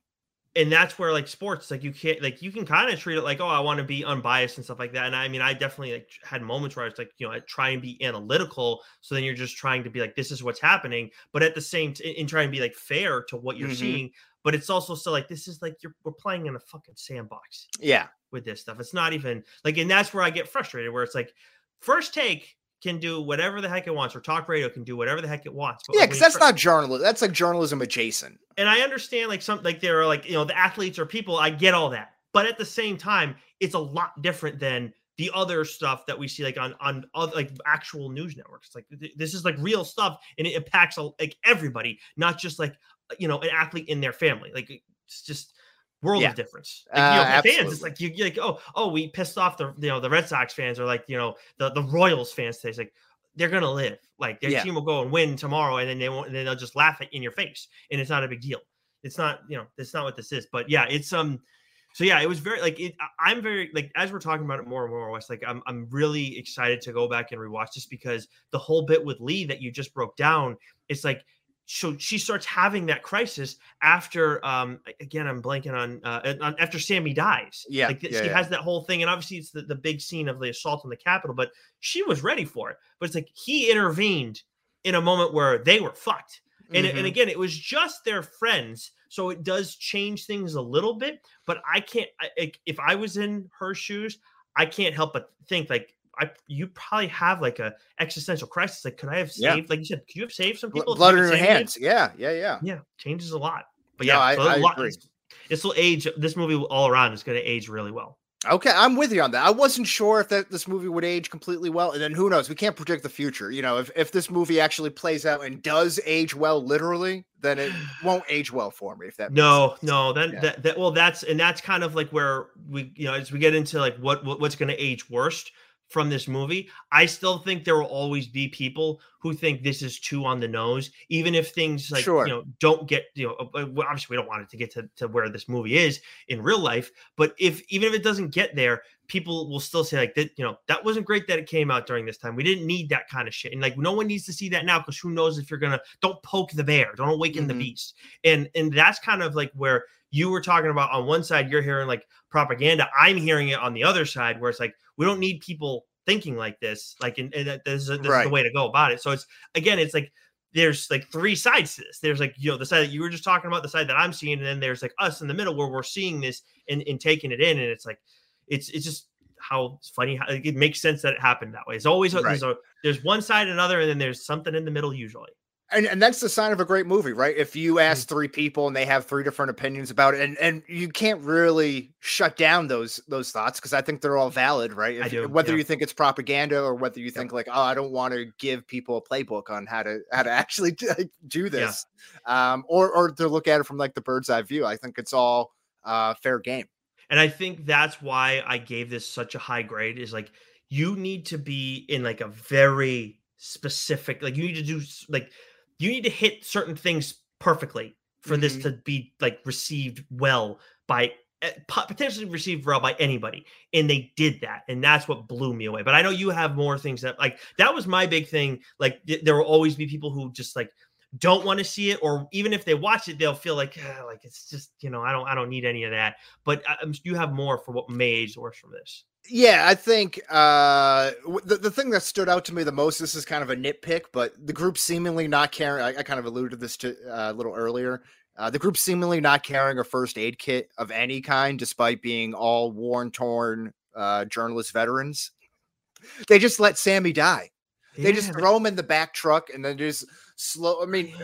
And that's where like sports, like you can't like you can kind of treat it like, oh, I want to be unbiased and stuff like that. And I mean, I definitely like had moments where I was like, you know, I try and be analytical. So then you're just trying to be like, this is what's happening, but at the same t- in trying to be like fair to what you're Mhm. seeing. But it's also still like this is like you're we're playing in a fucking sandbox Yeah. with this stuff. It's not even like, and that's where I get frustrated, where it's like First Take can do whatever the heck it wants, or talk radio can do whatever the heck it wants. But Yeah, like, because when you that's try- not journalism. That's like journalism adjacent. and I understand like some like there are like, you know, the athletes or people, I get all that. But at the same time, it's a lot different than the other stuff that we see like on on other, like actual news networks. Like th- this is like real stuff and it impacts like everybody, not just like, you know, an athlete in their family. Like it's just world Yeah. of difference. Like, you know, Uh, for fans, absolutely. it's like you you're like, oh, oh, we pissed off the you know the Red Sox fans or like, you know, the the Royals fans today. It's like they're gonna live. Like their Yeah. team will go and win tomorrow, and then they won't. And then they'll just laugh at in your face, and it's not a big deal. It's not, you know, it's not what this is. But yeah, it's um. So yeah, it was very like it. I- I'm very like as we're talking about it more and more, Wes. Like I'm I'm really excited to go back and rewatch this because the whole bit with Lee that you just broke down, it's like. So she starts having that crisis after, um, again, I'm blanking on, uh, on after Sammy dies. Yeah, like th- yeah, she yeah. has that whole thing, and obviously it's the, the big scene of the assault on the Capitol. But she was ready for it. But it's like he intervened in a moment where they were fucked. And, Mhm. and again, it was just their friends, so it does change things a little bit. But I can't. I, like, if I was in her shoes, I can't help but think like. I you probably have like a existential crisis. Like, could I have Yeah. saved? Like you said, could you have saved some Bl- people? if blood you in had your saved me? hands. Yeah, yeah, yeah. Yeah, changes a lot. But No, yeah, I- so a I lot- agree. It's, this will age. This movie all around is going to age really well. Okay, I'm with you on that. I wasn't sure if that this movie would age completely well, and then who knows? We can't predict the future. You know, if if this movie actually plays out and does age well, literally, then it won't age well for me. If that makes No, sense. no, that, Yeah. that that well, that's and that's kind of like where we, you know, as we get into like what, what what's going to age worst from this movie, I still think there will always be people who think this is too on the nose, even if things like, Sure. you know, don't get, you know, uh, well, obviously we don't want it to get to, to where this movie is in real life, but if, even if it doesn't get there, people will still say like that, you know, that wasn't great that it came out during this time. We didn't need that kind of shit. And like, no one needs to see that now, because who knows if you're going to, don't poke the bear, don't awaken Mhm. the beast. And, and that's kind of like where you were talking about on one side, you're hearing like propaganda. I'm hearing it on the other side where it's like, we don't need people thinking like this, like, and, and that this, is, this Right. is the way to go about it. So it's, again, it's like, there's like three sides to this. There's like, you know, the side that you were just talking about, the side that I'm seeing, and then there's like us in the middle where we're seeing this and, and taking it in. And it's like, it's, it's just how it's funny. How it makes sense that it happened that way. It's always, Right. there's a, there's one side and another, and then there's something in the middle usually. And and that's the sign of a great movie, right? If you ask three people and they have three different opinions about it, and, and you can't really shut down those those thoughts because I think they're all valid, right? If, I do, whether yeah. you think it's propaganda or whether you Yeah. think like, oh, I don't want to give people a playbook on how to how to actually do, do this, um, or or to look at it from like the bird's eye view. I think it's all uh, fair game. And I think that's why I gave this such a high grade, is like, you need to be in like a very specific, like you need to do s- like, you need to hit certain things perfectly for this Mhm. to be like received well by eh, po- potentially received well by anybody. And they did that. And that's what blew me away. But I know you have more things that like, that was my big thing. Like th- there will always be people who just like don't want to see it, or even if they watch it, they'll feel like, "Ah, like it's just, you know, I don't, I don't need any of that." But I, I'm, you have more for what may age worse from this. Yeah, I think uh, w- the, the thing that stood out to me the most, this is kind of a nitpick, but the group seemingly not caring. I, I kind of alluded to this to, uh, a little earlier. Uh, the group seemingly not carrying a first aid kit of any kind, despite being all worn, torn uh, journalist veterans. They just let Sammy die. They just Yeah, throw him in the back truck and then just slow. I mean,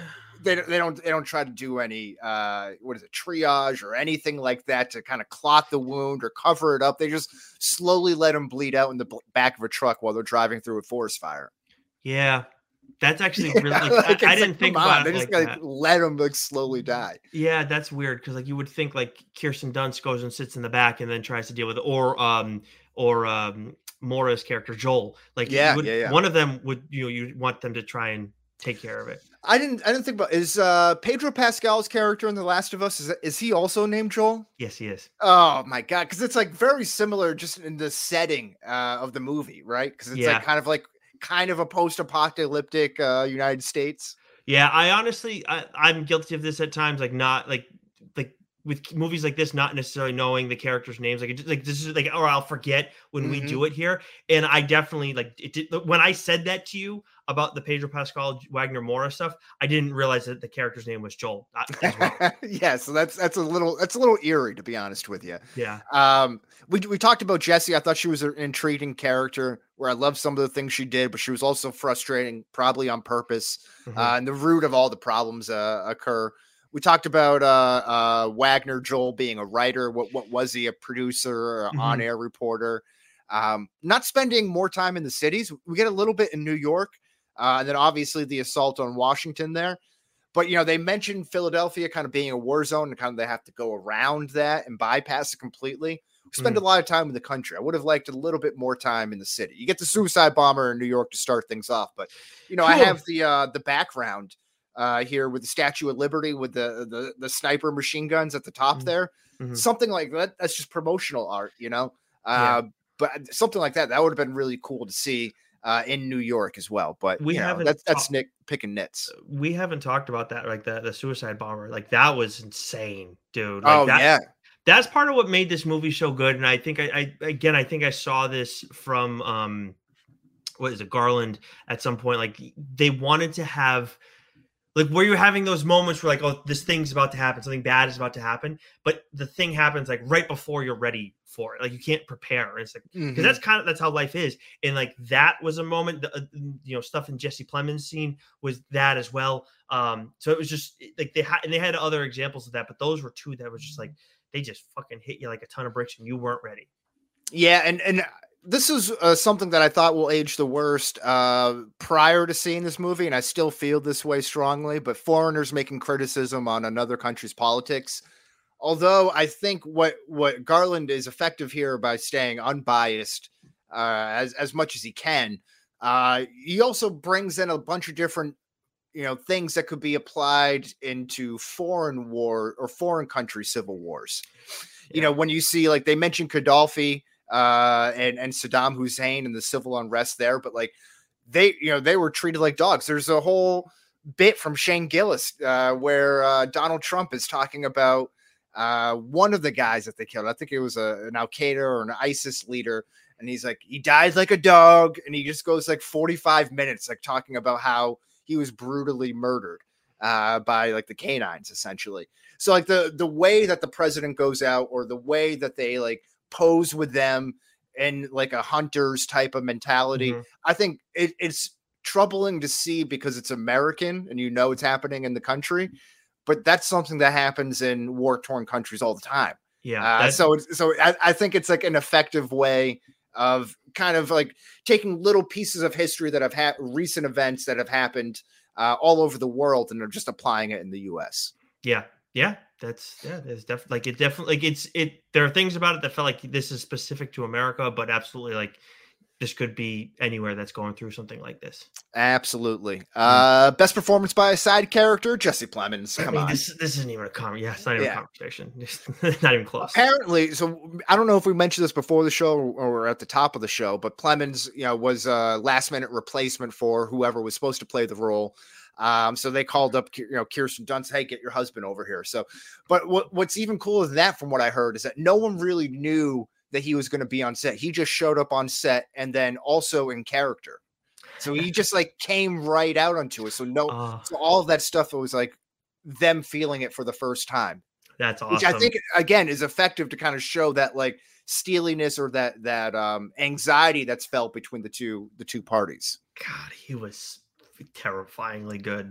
they don't they don't they don't try to do any uh what is it triage or anything like that to kind of clot the wound or cover it up. They just slowly let him bleed out in the back of a truck while they're driving through a forest fire. Yeah, that's actually really. Like, like, I, I didn't like, think on, about they it just like gotta that. let him like slowly die. Yeah, that's weird because like you would think like Kirsten Dunst goes and sits in the back and then tries to deal with it, or um or um Mora's character Joel. Like Yeah, you would, yeah, yeah. one of them would you know you want them to try and take care of it. I didn't. I didn't think about is uh, Pedro Pascal's character in The Last of Us. Is is he also named Joel? Yes, he is. Oh my god, because it's like very similar, just in the setting uh, of the movie, right? Because it's Yeah. like kind of like kind of a post-apocalyptic uh, United States. Yeah, I honestly, I, I'm guilty of this at times. Like not like like with movies like this, not necessarily knowing the characters' names. Like it just, like this is like, or I'll forget when we Mhm. do it here. And I definitely like it. Did, when I said that to you about the Pedro Pascal Wagner Mora stuff, I didn't realize that the character's name was Joel uh, as well. Yeah, so that's that's a little that's a little eerie, to be honest with you. Yeah. Um, we we talked about Jessie. I thought she was an intriguing character where I loved some of the things she did, but she was also frustrating, probably on purpose. Mhm. Uh, and the root of all the problems uh, occur. We talked about uh, uh, Wagner Joel being a writer. What what was he? A producer, or an Mhm. on-air reporter? Um, not spending more time in the cities. We get a little bit in New York, uh, and then obviously the assault on Washington there. But you know, they mentioned Philadelphia kind of being a war zone, and kind of they have to go around that and bypass it completely. We spend Mhm. a lot of time in the country. I would have liked a little bit more time in the city. You get the suicide bomber in New York to start things off, but you know, I Sure. have the uh, the background uh, here with the Statue of Liberty with the the, the sniper machine guns at the top Mhm. there. Mhm. Something like that. That's just promotional art, you know. Yeah. Uh, But something like that that would have been really cool to see uh, in New York as well. But We you know, haven't that's that's talked- Nick picking nits. We haven't talked about that, like the the suicide bomber. Like that was insane, dude. Like Oh that, yeah, that's part of what made this movie so good. And I think I, I again, I think I saw this from um, what is it, Garland at some point. Like they wanted to have, like where you're having those moments where like, oh, this thing's about to happen, something bad is about to happen, but the thing happens like right before you're ready for it. Like you can't prepare. It's like because Mhm. that's kind of that's how life is. And like that was a moment. The, uh, you know, stuff in Jesse Plemons' scene was that as well. Um, so it was just like they had and they had other examples of that, but those were two that was just like they just fucking hit you like a ton of bricks and you weren't ready. Yeah, and and this is uh, something that I thought will age the worst uh, prior to seeing this movie, and I still feel this way strongly. But foreigners making criticism on another country's politics, although I think what what Garland is effective here by staying unbiased uh, as as much as he can. Uh, he also brings in a bunch of different, you know, things that could be applied into foreign war or foreign country civil wars. You Yeah. know, when you see like they mentioned Gaddafi uh, and and Saddam Hussein and the civil unrest there, but like they, you know, they were treated like dogs. There's a whole bit from Shane Gillis uh, where uh, Donald Trump is talking about uh, one of the guys that they killed. I think it was a, an Al Qaeda or an ISIS leader. And he's like, he died like a dog. And he just goes like forty-five minutes, like talking about how he was brutally murdered uh, by like the canines, essentially. So like the, the way that the president goes out or the way that they like pose with them in like a hunter's type of mentality, Mhm. I think it, it's troubling to see because it's American and you know it's happening in the country, but that's something that happens in war-torn countries all the time. Yeah. Uh, that's- so, it's, so I, I think it's like an effective way of kind of like taking little pieces of history that have had recent events that have happened uh, all over the world, and they're just applying it in the U S. Yeah, yeah, that's yeah. There's definitely like it definitely like it's it. There are things about it that felt like this is specific to America, but absolutely like this could be anywhere that's going through something like this. Absolutely. Uh, best performance by a side character, Jesse Plemons. I Come mean, on. this this isn't even a comment. Yeah, it's not even Yeah. a conversation. It's not even close. Apparently, so I don't know if we mentioned this before the show or at the top of the show, but Plemons, you know, was a last minute replacement for whoever was supposed to play the role. Um, so they called up, you know, Kirsten Dunst, hey, get your husband over here. So, but what, what's even cooler than that, from what I heard, is that no one really knew that he was going to be on set. He just showed up on set and then also in character. So he just like came right out onto it. So no, Uh, so all of that stuff, it was like them feeling it for the first time. that's awesome. Which I think again is effective to kind of show that like steeliness or that that um anxiety that's felt between the two the two parties. God, he was terrifyingly good.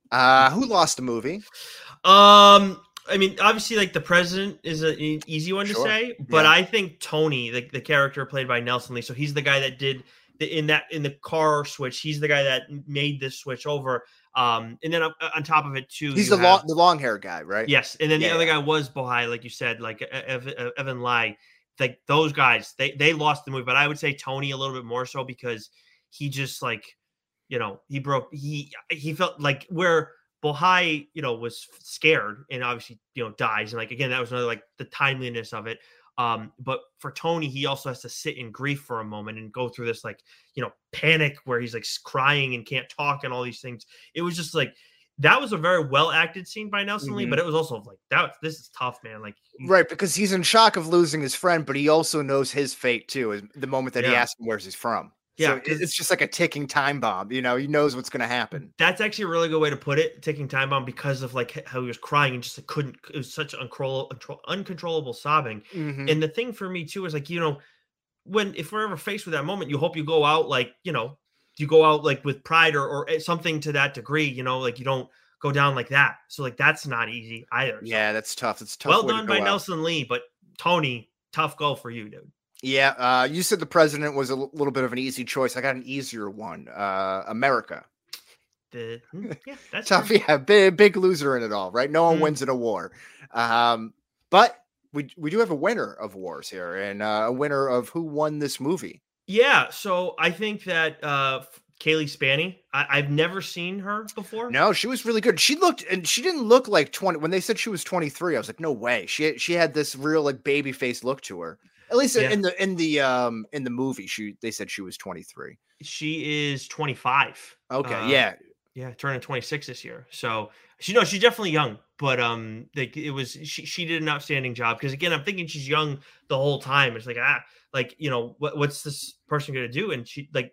Uh, who lost the movie? Um, I mean, obviously, like the president is a, an easy one Sure. to say, but Yeah. I think Tony, the, the character played by Nelson Lee, so he's the guy that did the, in that in the car switch. He's the guy that made this switch over. Um, and then on, on top of it too, He's you the have, long the long hair guy, right? yes, and then the Yeah, other yeah. guy was Bohai, like you said, like E- Ev- Ev- Evan Lai. Like those guys, they they lost the movie, but I would say Tony a little bit more so because he just like, you know, he broke he he felt like where Bohai, you know, was scared and obviously, you know, dies. And like again, that was another like the timeliness of it. Um, but for Tony, he also has to sit in grief for a moment and go through this like, you know, panic where he's like crying and can't talk and all these things. It was just like that was a very well acted scene by Nelson Lee, Mhm. but it was also like that. This is tough, man. Like, you- Right, because he's in shock of losing his friend, but he also knows his fate too. Is the moment that he Yeah. asks him where's he's from. Yeah, So it- 'cause- it's just like a ticking time bomb. You know, he knows what's going to happen. That's actually a really good way to put it. Taking time bomb because of like how he was crying and just like, couldn't. It was such uncontrollable, uncontrollable sobbing. Mhm. And the thing for me too is like, you know, when if we're ever faced with that moment, you hope you go out like, you know, you go out like with pride or or something to that degree. You know, like you don't go down like that. So like that's not easy either. So, Yeah, that's tough. It's a tough. well way to done go by out. Nelson Lee, but Tony, tough go for you, dude. Yeah, uh, you said the president was a l- little bit of an easy choice. I got an easier one. Uh, America. The, hmm, yeah, that's Tough, true. yeah, big, big loser in it all, right? No one Mm. wins in a war. Um, but we we do have a winner of wars here, and uh, a winner of who won this movie. Yeah, so I think that uh Kaylee Spaney, I, I've never seen her before. No, she was really good. She looked, and she didn't look like twenty. When they said she was twenty-three, I was like, no way. She she had this real like baby face look to her. At least Yeah. in the in the um in the movie, she they said she was twenty-three. She is twenty-five. Okay, Uh, yeah, yeah, turning twenty-six this year. So she no, she's definitely young, but um, like it was she she did an outstanding job because again, I'm thinking she's young the whole time. It's like ah, like you know what what's this person gonna do? And she like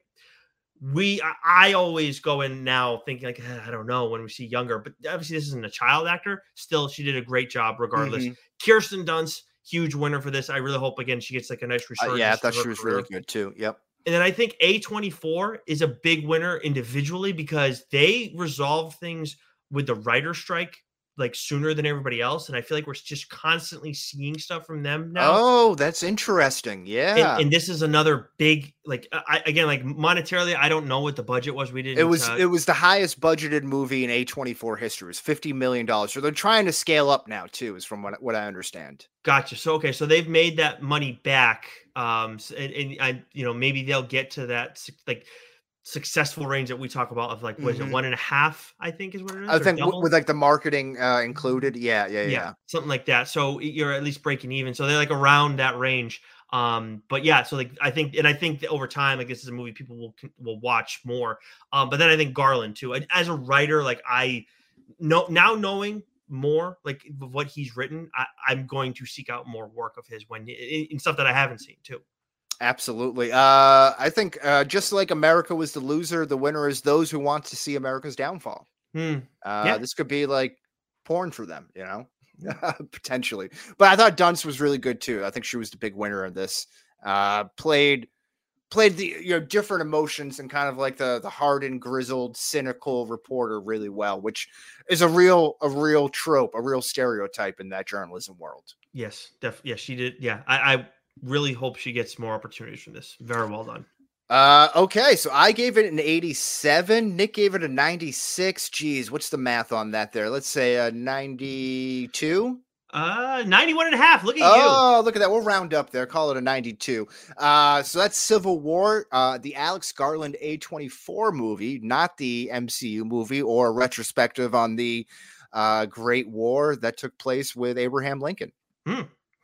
we I, I always go in now thinking like "Ah, I don't know when we see younger, but obviously this isn't a child actor. Still, she did a great job regardless. Mhm. Kirsten Dunst, huge winner for this. I really hope again she gets like a nice Uh, resurgence. yeah, I to thought her she was career. really good too. Yep. And then I think A twenty-four is a big winner individually because they resolve things with the writer strike like sooner than everybody else. And I feel like we're just constantly seeing stuff from them now. Oh, that's interesting. Yeah, And, and this is another big, like, I, again, like monetarily, I don't know what the budget was. We didn't. it was uh, it was the highest budgeted movie in A twenty-four history. It was fifty million dollars. So they're trying to scale up now too, is from what what I understand. Gotcha. So okay, so they've made that money back, um, s- and, and I, you know, maybe they'll get to that su- like successful range that we talk about of like, what is Mhm. it, one and a half? I think is what it is. I or think w- double? with like the marketing uh, included. Yeah, yeah, yeah. yeah, something like that. So you're at least breaking even. So they're like around that range. Um, but yeah, so like I think, and I think that over time, like this is a movie people will will watch more. Um, but then I think Garland too. And as a writer, like I know now knowing more like of what he's written, I, I'm going to seek out more work of his when in, in stuff that I haven't seen too. Absolutely. Uh, I think uh, just like America was the loser, the winner is those who want to see America's downfall. Hmm. Uh, Yeah. This could be like porn for them, you know, potentially. But I thought Dunst was really good too. I think she was the big winner of this. Uh, played played the you know different emotions and kind of like the the hardened, grizzled, cynical reporter really well, which is a real a real trope, a real stereotype in that journalism world. Yes, def- yeah, she did. Yeah, I, I really hope she gets more opportunities from this. Very well done. Uh, okay, so I gave it an eighty-seven. Nick gave it a ninety-six. Geez, what's the math on that there? Let's say a ninety-two. Uh, ninety-one and a half. Look at you. Oh, look at that. We'll round up there. Call it a ninety-two. Uh, so that's Civil War, uh, the Alex Garland A twenty-four movie, not the M C U movie or a retrospective on the uh, Great War that took place with Abraham Lincoln. Hmm.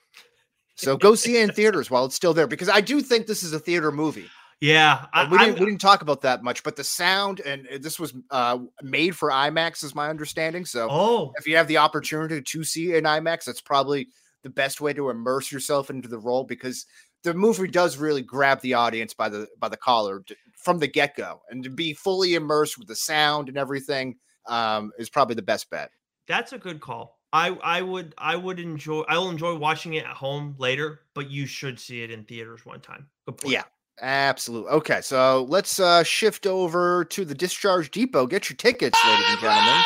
So go see it in theaters while it's still there, because I do think this is a theater movie. Yeah, I, Uh, we, I'm- didn't, we didn't talk about that much, but the sound, and uh, this was uh, made for IMAX, is my understanding. So oh, if you have the opportunity to see an IMAX, that's probably the best way to immerse yourself into the role, because the movie does really grab the audience by the by the collar to, from the get go, and to be fully immersed with the sound and everything um, is probably the best bet. that's a good call. I I would I would enjoy I will enjoy watching it at home later, but you should see it in theaters one time. Good point. Yeah, Absolutely. Okay, so let's uh, shift over to the Discharge Depot. Get your tickets, ladies and gentlemen.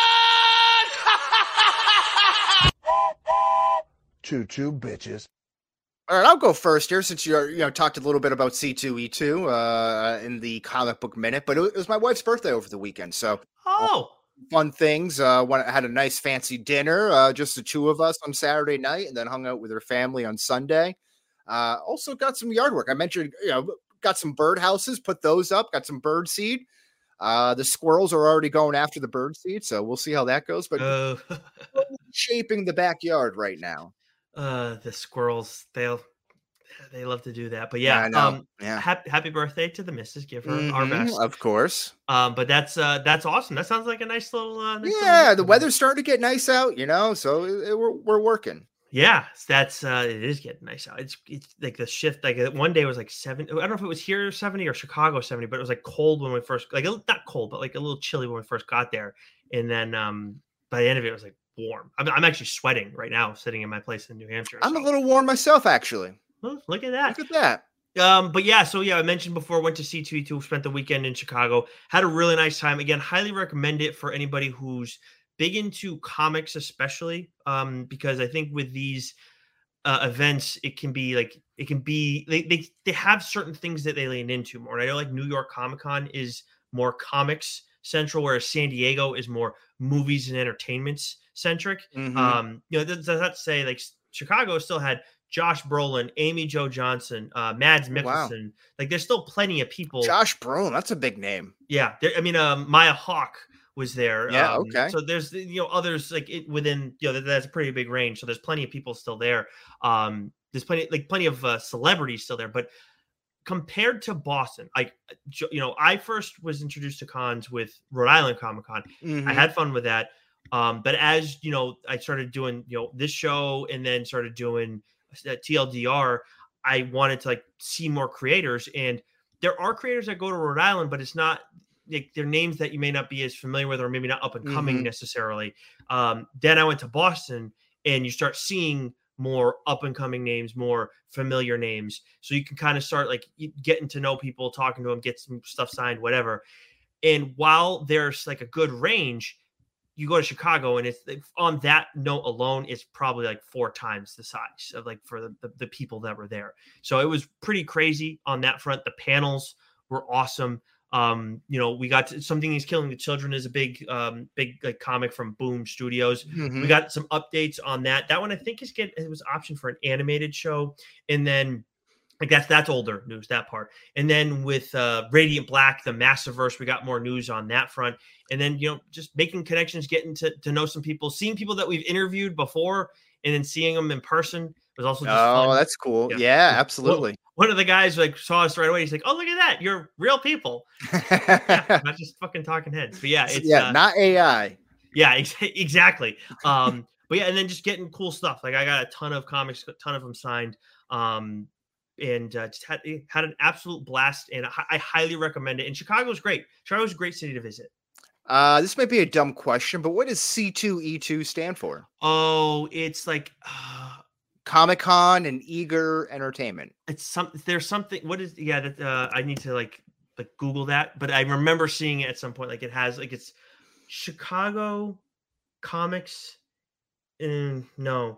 Choo choo, bitches. All right, I'll go first here since you you know talked a little bit about C two E two uh, in the comic book minute, but it was my wife's birthday over the weekend, so Oh, fun things. Uh, when I had a nice fancy dinner, uh, just the two of us on Saturday night, and then hung out with her family on Sunday. Uh, also got some yard work. I mentioned, you know, got some bird houses, put those up, got some bird seed. Uh, the squirrels are already going after the bird seed, so we'll see how that goes. But uh, shaping the backyard right now. uh, the squirrels, they'll they love to do that. But yeah, I know. um, Yeah. happy, happy birthday to the missus. Give her our Mhm, best. of course. Um, but that's uh, that's awesome. That sounds like a nice little. Uh, nice little Yeah, the weekend. weather's starting to get nice out, you know, so it, it- we're we're working. Yeah, that's uh, it is getting nice out. It's it's like the shift. Like uh, one day was like seven. I don't know if it was here seventy or Chicago seventy, but it was like cold when we first like a- not cold, but like a little chilly when we first got there. And then um, by the end of it, it was like warm. I'm, I'm actually sweating right now, sitting in my place in New Hampshire. I'm a so- little warm myself, actually. Well, look at that. Look at that. Um, but yeah, so yeah, I mentioned before, went to C two E two, spent the weekend in Chicago, had a really nice time. Again, highly recommend it for anybody who's big into comics, especially um, because I think with these uh, events, it can be like it can be they, they they have certain things that they lean into more. And I know like New York Comic Con is more comics central, whereas San Diego is more movies and entertainments centric. Mhm. Um, you know, that's not to say like Chicago still had Josh Brolin, Amy Jo Johnson, uh, Mads Oh, wow. Mikkelsen. Like, there's still plenty of people. Josh Brolin, that's a big name. Yeah, there, I mean, um, Maya Hawke was there. Yeah, um, okay. So there's you know others like it within you know that, that's a pretty big range. So there's plenty of people still there. Um, there's plenty like plenty of uh, celebrities still there, but compared to Boston, like you know, I first was introduced to cons with Rhode Island Comic Con. Mhm. I had fun with that. Um, but as you know, I started doing you know this show and then started doing uh, T L D R. I wanted to like see more creators, and there are creators that go to Rhode Island, but it's not like they're names that you may not be as familiar with, or maybe not up and coming Mhm. necessarily. Um, then I went to Boston, and you start seeing more up and coming names, more familiar names, so you can kind of start like getting to know people, talking to them, get some stuff signed, whatever. And while there's like a good range, you go to Chicago and it's on that note alone, it's probably like four times the size of like for the, the, the people that were there. So it was pretty crazy on that front. The panels were awesome. Um, you know, we got to, Something Is Killing the Children is a big, um, big like comic from Boom Studios. Mhm. We got some updates on that. That one I think is get it was option for an animated show, and then like that's that's older news, that part. And then with uh, Radiant Black, the Massiverse, we got more news on that front. And then you know just making connections, getting to to know some people, seeing people that we've interviewed before, and then seeing them in person was also just Oh, fun. that's cool. Yeah. Yeah, One- absolutely. One of the guys like saw us right away. He's like, "Oh, look at that! You're real people, yeah, not just fucking talking heads." But yeah, it's yeah, uh, not A I. yeah, ex- exactly. Um, but yeah, and then just getting cool stuff. Like I got a ton of comics, a ton of them signed, um, and uh, just had had an absolute blast. And I, I highly recommend it. And Chicago's great. Chicago's a great city to visit. Uh, this might be a dumb question, but what does C two E two stand for? Oh, it's like uh, Comic Con and Eager Entertainment. it's some. There's something. What is? Yeah, that uh, I need to like like Google that. But I remember seeing it at some point. Like it has like it's Chicago Comics. And no,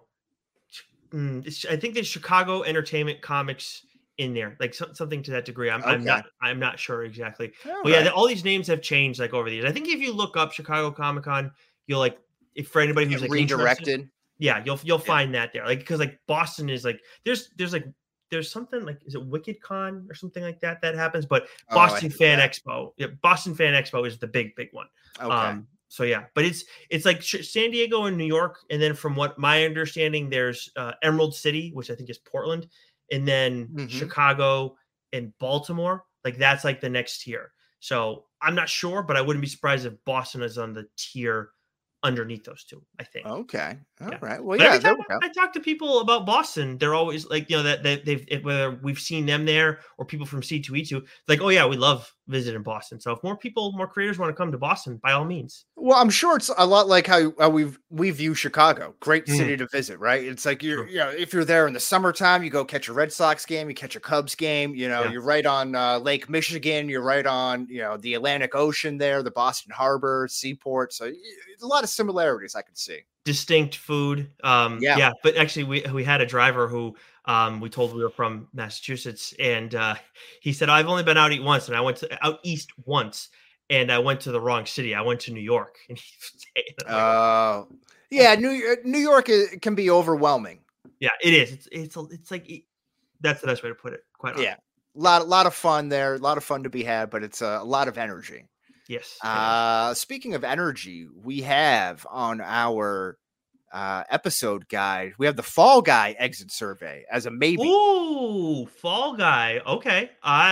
Mm, it's, I think there's Chicago Entertainment Comics in there, like so, something to that degree. I'm, I'm Okay. not I'm not sure exactly. All But yeah, right. the- all these names have changed like over the years. I think if you look up Chicago Comic Con, you'll like if for anybody who's Get like interested- redirected. yeah, you'll you'll Yeah. find that there. Like because like Boston is like there's there's like there's something like is it Wicked Con or something like that that happens, but Oh, I Boston hate Fan that. Expo, yeah, Boston Fan Expo is the big big one. Okay. Um, so yeah, but it's it's like Ch- San Diego and New York, and then from what my understanding, there's uh, Emerald City, which I think is Portland, and then Mhm. Chicago and Baltimore. Like that's like the next tier. So I'm not sure, but I wouldn't be surprised if Boston is on the tier underneath those two, I think. Okay. All Yeah. right. Well, But yeah, every there time we go. I talk to people about Boston, they're always like, you know, that, that they've, it, whether we've seen them there or people from C two E two, like, oh yeah, we love visiting Boston. So if more people, more creators want to come to Boston, by all means. Well, I'm sure it's a lot like how, how we we view Chicago. Great Mm. city to visit, right? It's like you're, True. you know, if you're there in the summertime, you go catch a Red Sox game, you catch a Cubs game. You know, Yeah. you're right on uh, Lake Michigan. You're right on, you know, the Atlantic Ocean there, the Boston Harbor, seaport. So y- it's a lot of similarities I can see. Distinct food. Um, Yeah. yeah. But actually, we we had a driver who um, we told we were from Massachusetts, and uh, he said, "I've only been out eat once, and I went to out east once, and I went to the wrong city. I went to New York." And he was saying, I'm like, Uh, yeah, New New York is, can be overwhelming. yeah, it is. It's it's a- it's like it- that's the best way to put it. Quite honestly. Yeah, a lot, lot of fun there, a lot of fun to be had, but it's a, a lot of energy. Yes. it is. Uh, speaking of energy, we have on our uh, episode guide, we have the Fall Guy exit survey as a maybe. Ooh, Fall Guy. Okay.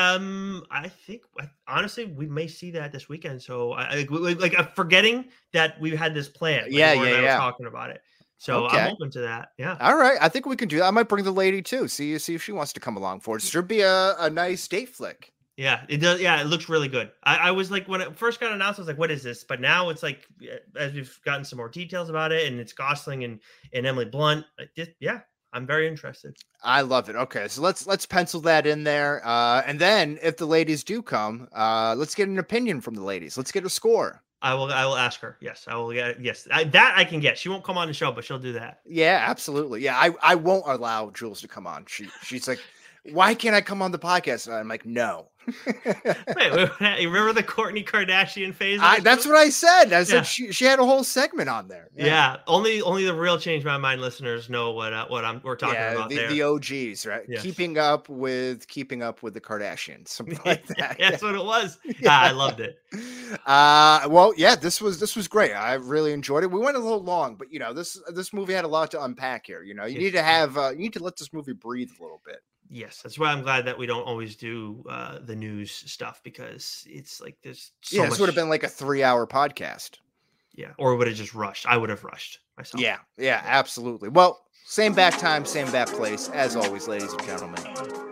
Um, I think I- honestly we may see that this weekend. So I, I like, like I'm forgetting that we had this plan. Like, Yeah, Lauren yeah, and I yeah. were talking about it. So Okay. I'm open to that. Yeah. All right, I think we can do that. I might bring the lady too. See, see if she wants to come along for it. Should be a, a nice date flick. Yeah, it does. Yeah, it looks really good. I, I was like, when it first got announced, I was like, "What is this?" But now it's like, eh, as we've gotten some more details about it, and it's Gosling and and Emily Blunt. I just, yeah, I'm very interested. I love it. Okay, so let's let's pencil that in there, uh, and then if the ladies do come, uh, let's get an opinion from the ladies. Let's get a score. I will. I will ask her. Yes, I will get. Yes, I, that I can get. She won't come on the show, but she'll do that. Yeah, absolutely. Yeah, I, I won't allow Jules to come on. She she's like, why can't I come on the podcast? And I'm like, no. Wait, wait, wait, you remember the Kourtney Kardashian phase? of I, this that's show? what I said. I said Yeah. she, she had a whole segment on there. Yeah. only only the real change my mind listeners know what uh, what I'm we're talking Yeah, about the, there. the O Gs, right? Yes. Keeping up with keeping up with the Kardashians, something like that. That's what it was. Yeah. Ah, I loved it. Uh, well, yeah, this was this was great. I really enjoyed it. We went a little long, but you know, this this movie had a lot to unpack here. You know, you Yes. need to have uh, you need to let this movie breathe a little bit. Yes, that's why I'm glad that we don't always do uh, the news stuff because it's like there's so yeah, much. this would have been like a three-hour podcast. Yeah, or would have just rushed. I would have rushed myself. Yeah, yeah, absolutely. Well, same back time, same back place, as always, ladies and gentlemen.